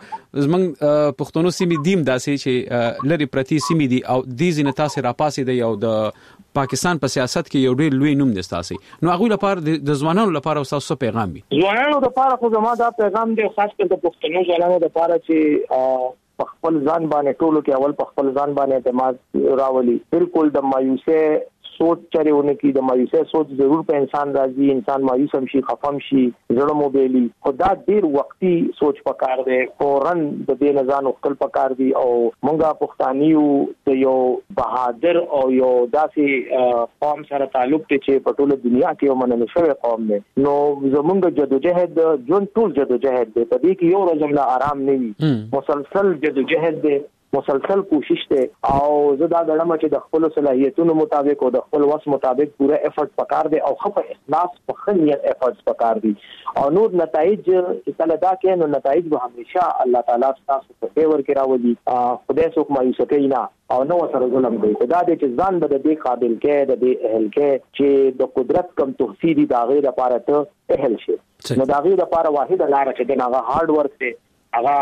زمنګ پښتون سیمې دیم داسې چې لری پرتی سیمې دي او د زینه تاسو را پاسې دی یو د پاکستان په سیاست کې یو ډېر لوی نوم دی تاسو نو هغه لپاره د ځوانانو لپاره تاسو پیغام وي ځوانانو لپاره خو زموږ دا پیغام دی خاص کر د پښتنو ځوانانو لپاره چې په خپل ځان باندې ټولو کې اول په خپل ځان باندې اعتماد راولي بالکل د مایوسه سوچ چرېونه کې د مایوسه سوچ ضرور په انسان راځي انسان مایوس هم شي خفم شي زړه موبایلي خدا ډیر وختي سوچ پکار دی فورن د دې نزان خپل پکار دی او مونږه پښتانیو د یو بهادر او یو داسې قوم سره تعلق ته چې په ټوله دنیا کې یو منل شوی قوم دی نو زمونږ جدوجہد جون ټول جدوجہد دی په دې کې یو ورځ هم آرام نه وي مسلسل جدوجہد دی مسلسل کوشش ته او زه دا غواړم چې د خپل صلاحیتونو مطابق او د خپل وس مطابق پوره افورت پکار دی او خپل اخلاص په خنیت افورت پکار دی او نور نتایج چې کله دا کې نو نتایج به همیشه الله تعالی تاسو په فیور کې راوړي خدای څوک مایوس کوي نه او نو سره ظلم دی دا د چې ځان به د دې قابل کې د دې اهل کې چې د قدرت کم تحصیلی دا غیر لپاره ته اهل شي نو دا غیر لپاره واحد لار چې دغه هارد ورک دی هغه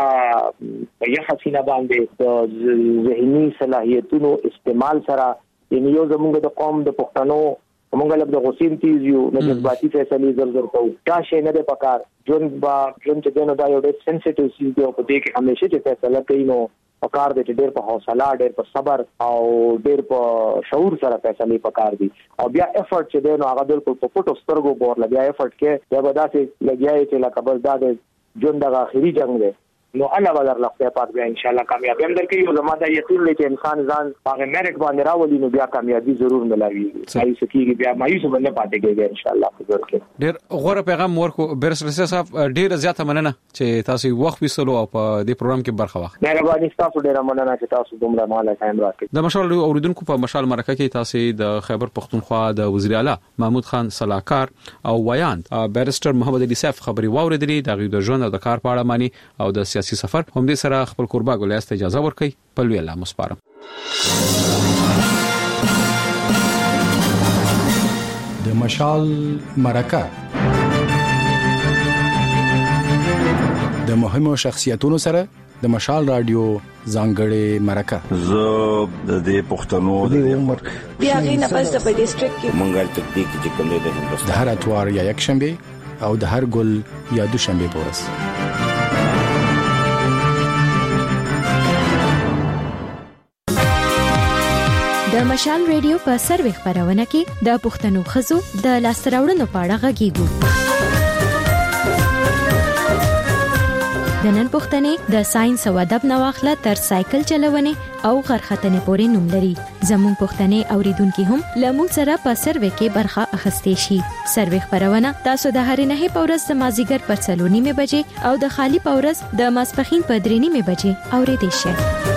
په یو حسینه باندې د ذهني صلاحیتونو استعمال سره یعنی یو زموږ د قوم د پښتنو موږ له د غسین تیز یو نه جذباتي فیصله زر زر کوو دا شی نه د پکار جون با جون چې دنه دا یو ډېر سنسټیو سیز دی په دې کې همیشه چې فیصله کوي نو پکار دي چې ډېر په حوصله ډېر په صبر او ډېر په شعور سره فیصله پکار دي او بیا افورت چې دی نو هغه بالکل په پټو سترګو بور لګیا افورت کې بیا به داسې لګیاي چې لکه بس دا د جون د اخري جنگ دی نو الله بدر لخته پات بیا ان شاء الله کامیابی هم درکې یو زما د یقین لري چې انسان ځان هغه میرټ باندې راولي نو بیا کامیابی ضرور ملایوي صحیح سکیږي بیا مایوس باندې پاتې کېږي ان شاء الله حضور کې ډېر غوړه پیغام ورکو بیرسرسي صاحب ډېر زیاته مننه چې تاسو وخت وسلو او په دې پروګرام کې برخه واخلئ. مهرباني تاسو ډېر مننه چې تاسو دومره مال ټایم راکړئ. د مشال اوریدونکو په مشال مرکه کې تاسو د خیبر پختونخوا د وزیر اعلی محمود خان صلاحکار او ویاند بیرستر محمد علي صاحب خبري واوریدلې د غوډ ژوند او د کار په اړه معنی او د سیاسي سفر هم دې سره خپل قربا ګولایست اجازه ورکړي په لوی الله مسپارم. د مشال مرکه د مهمو شخصیتونو سره د مشال رادیو ځانګړې مرکه زه د دې پښتنو د عمر بیا غي نه پس په ډیسټریکټ کې منګل تکتیک چې کوم دی د هندوستان د هر اتوار یا یک شنبه او د هر ګل یا دوشنبه پورس. د مشال ریډیو په سروي خبرونه کې د پښتنو خزو د لاستراوړنو په اړه غږیږو. د نن پښتنې د ساينس او ادب نواخله تر سایکل چلونې او غرختنې پورې نوم لري. زموږ پښتنې اوریدونکو هم لمون سره په سروي کې برخه اخستې شي. سروي خبرونه تاسو د هر نه په ورځ د مازیګر پر څلور نیمه بجې او د خالی په ورځ د ماسپخین په درې نیمه بجې اورېدئ شئ.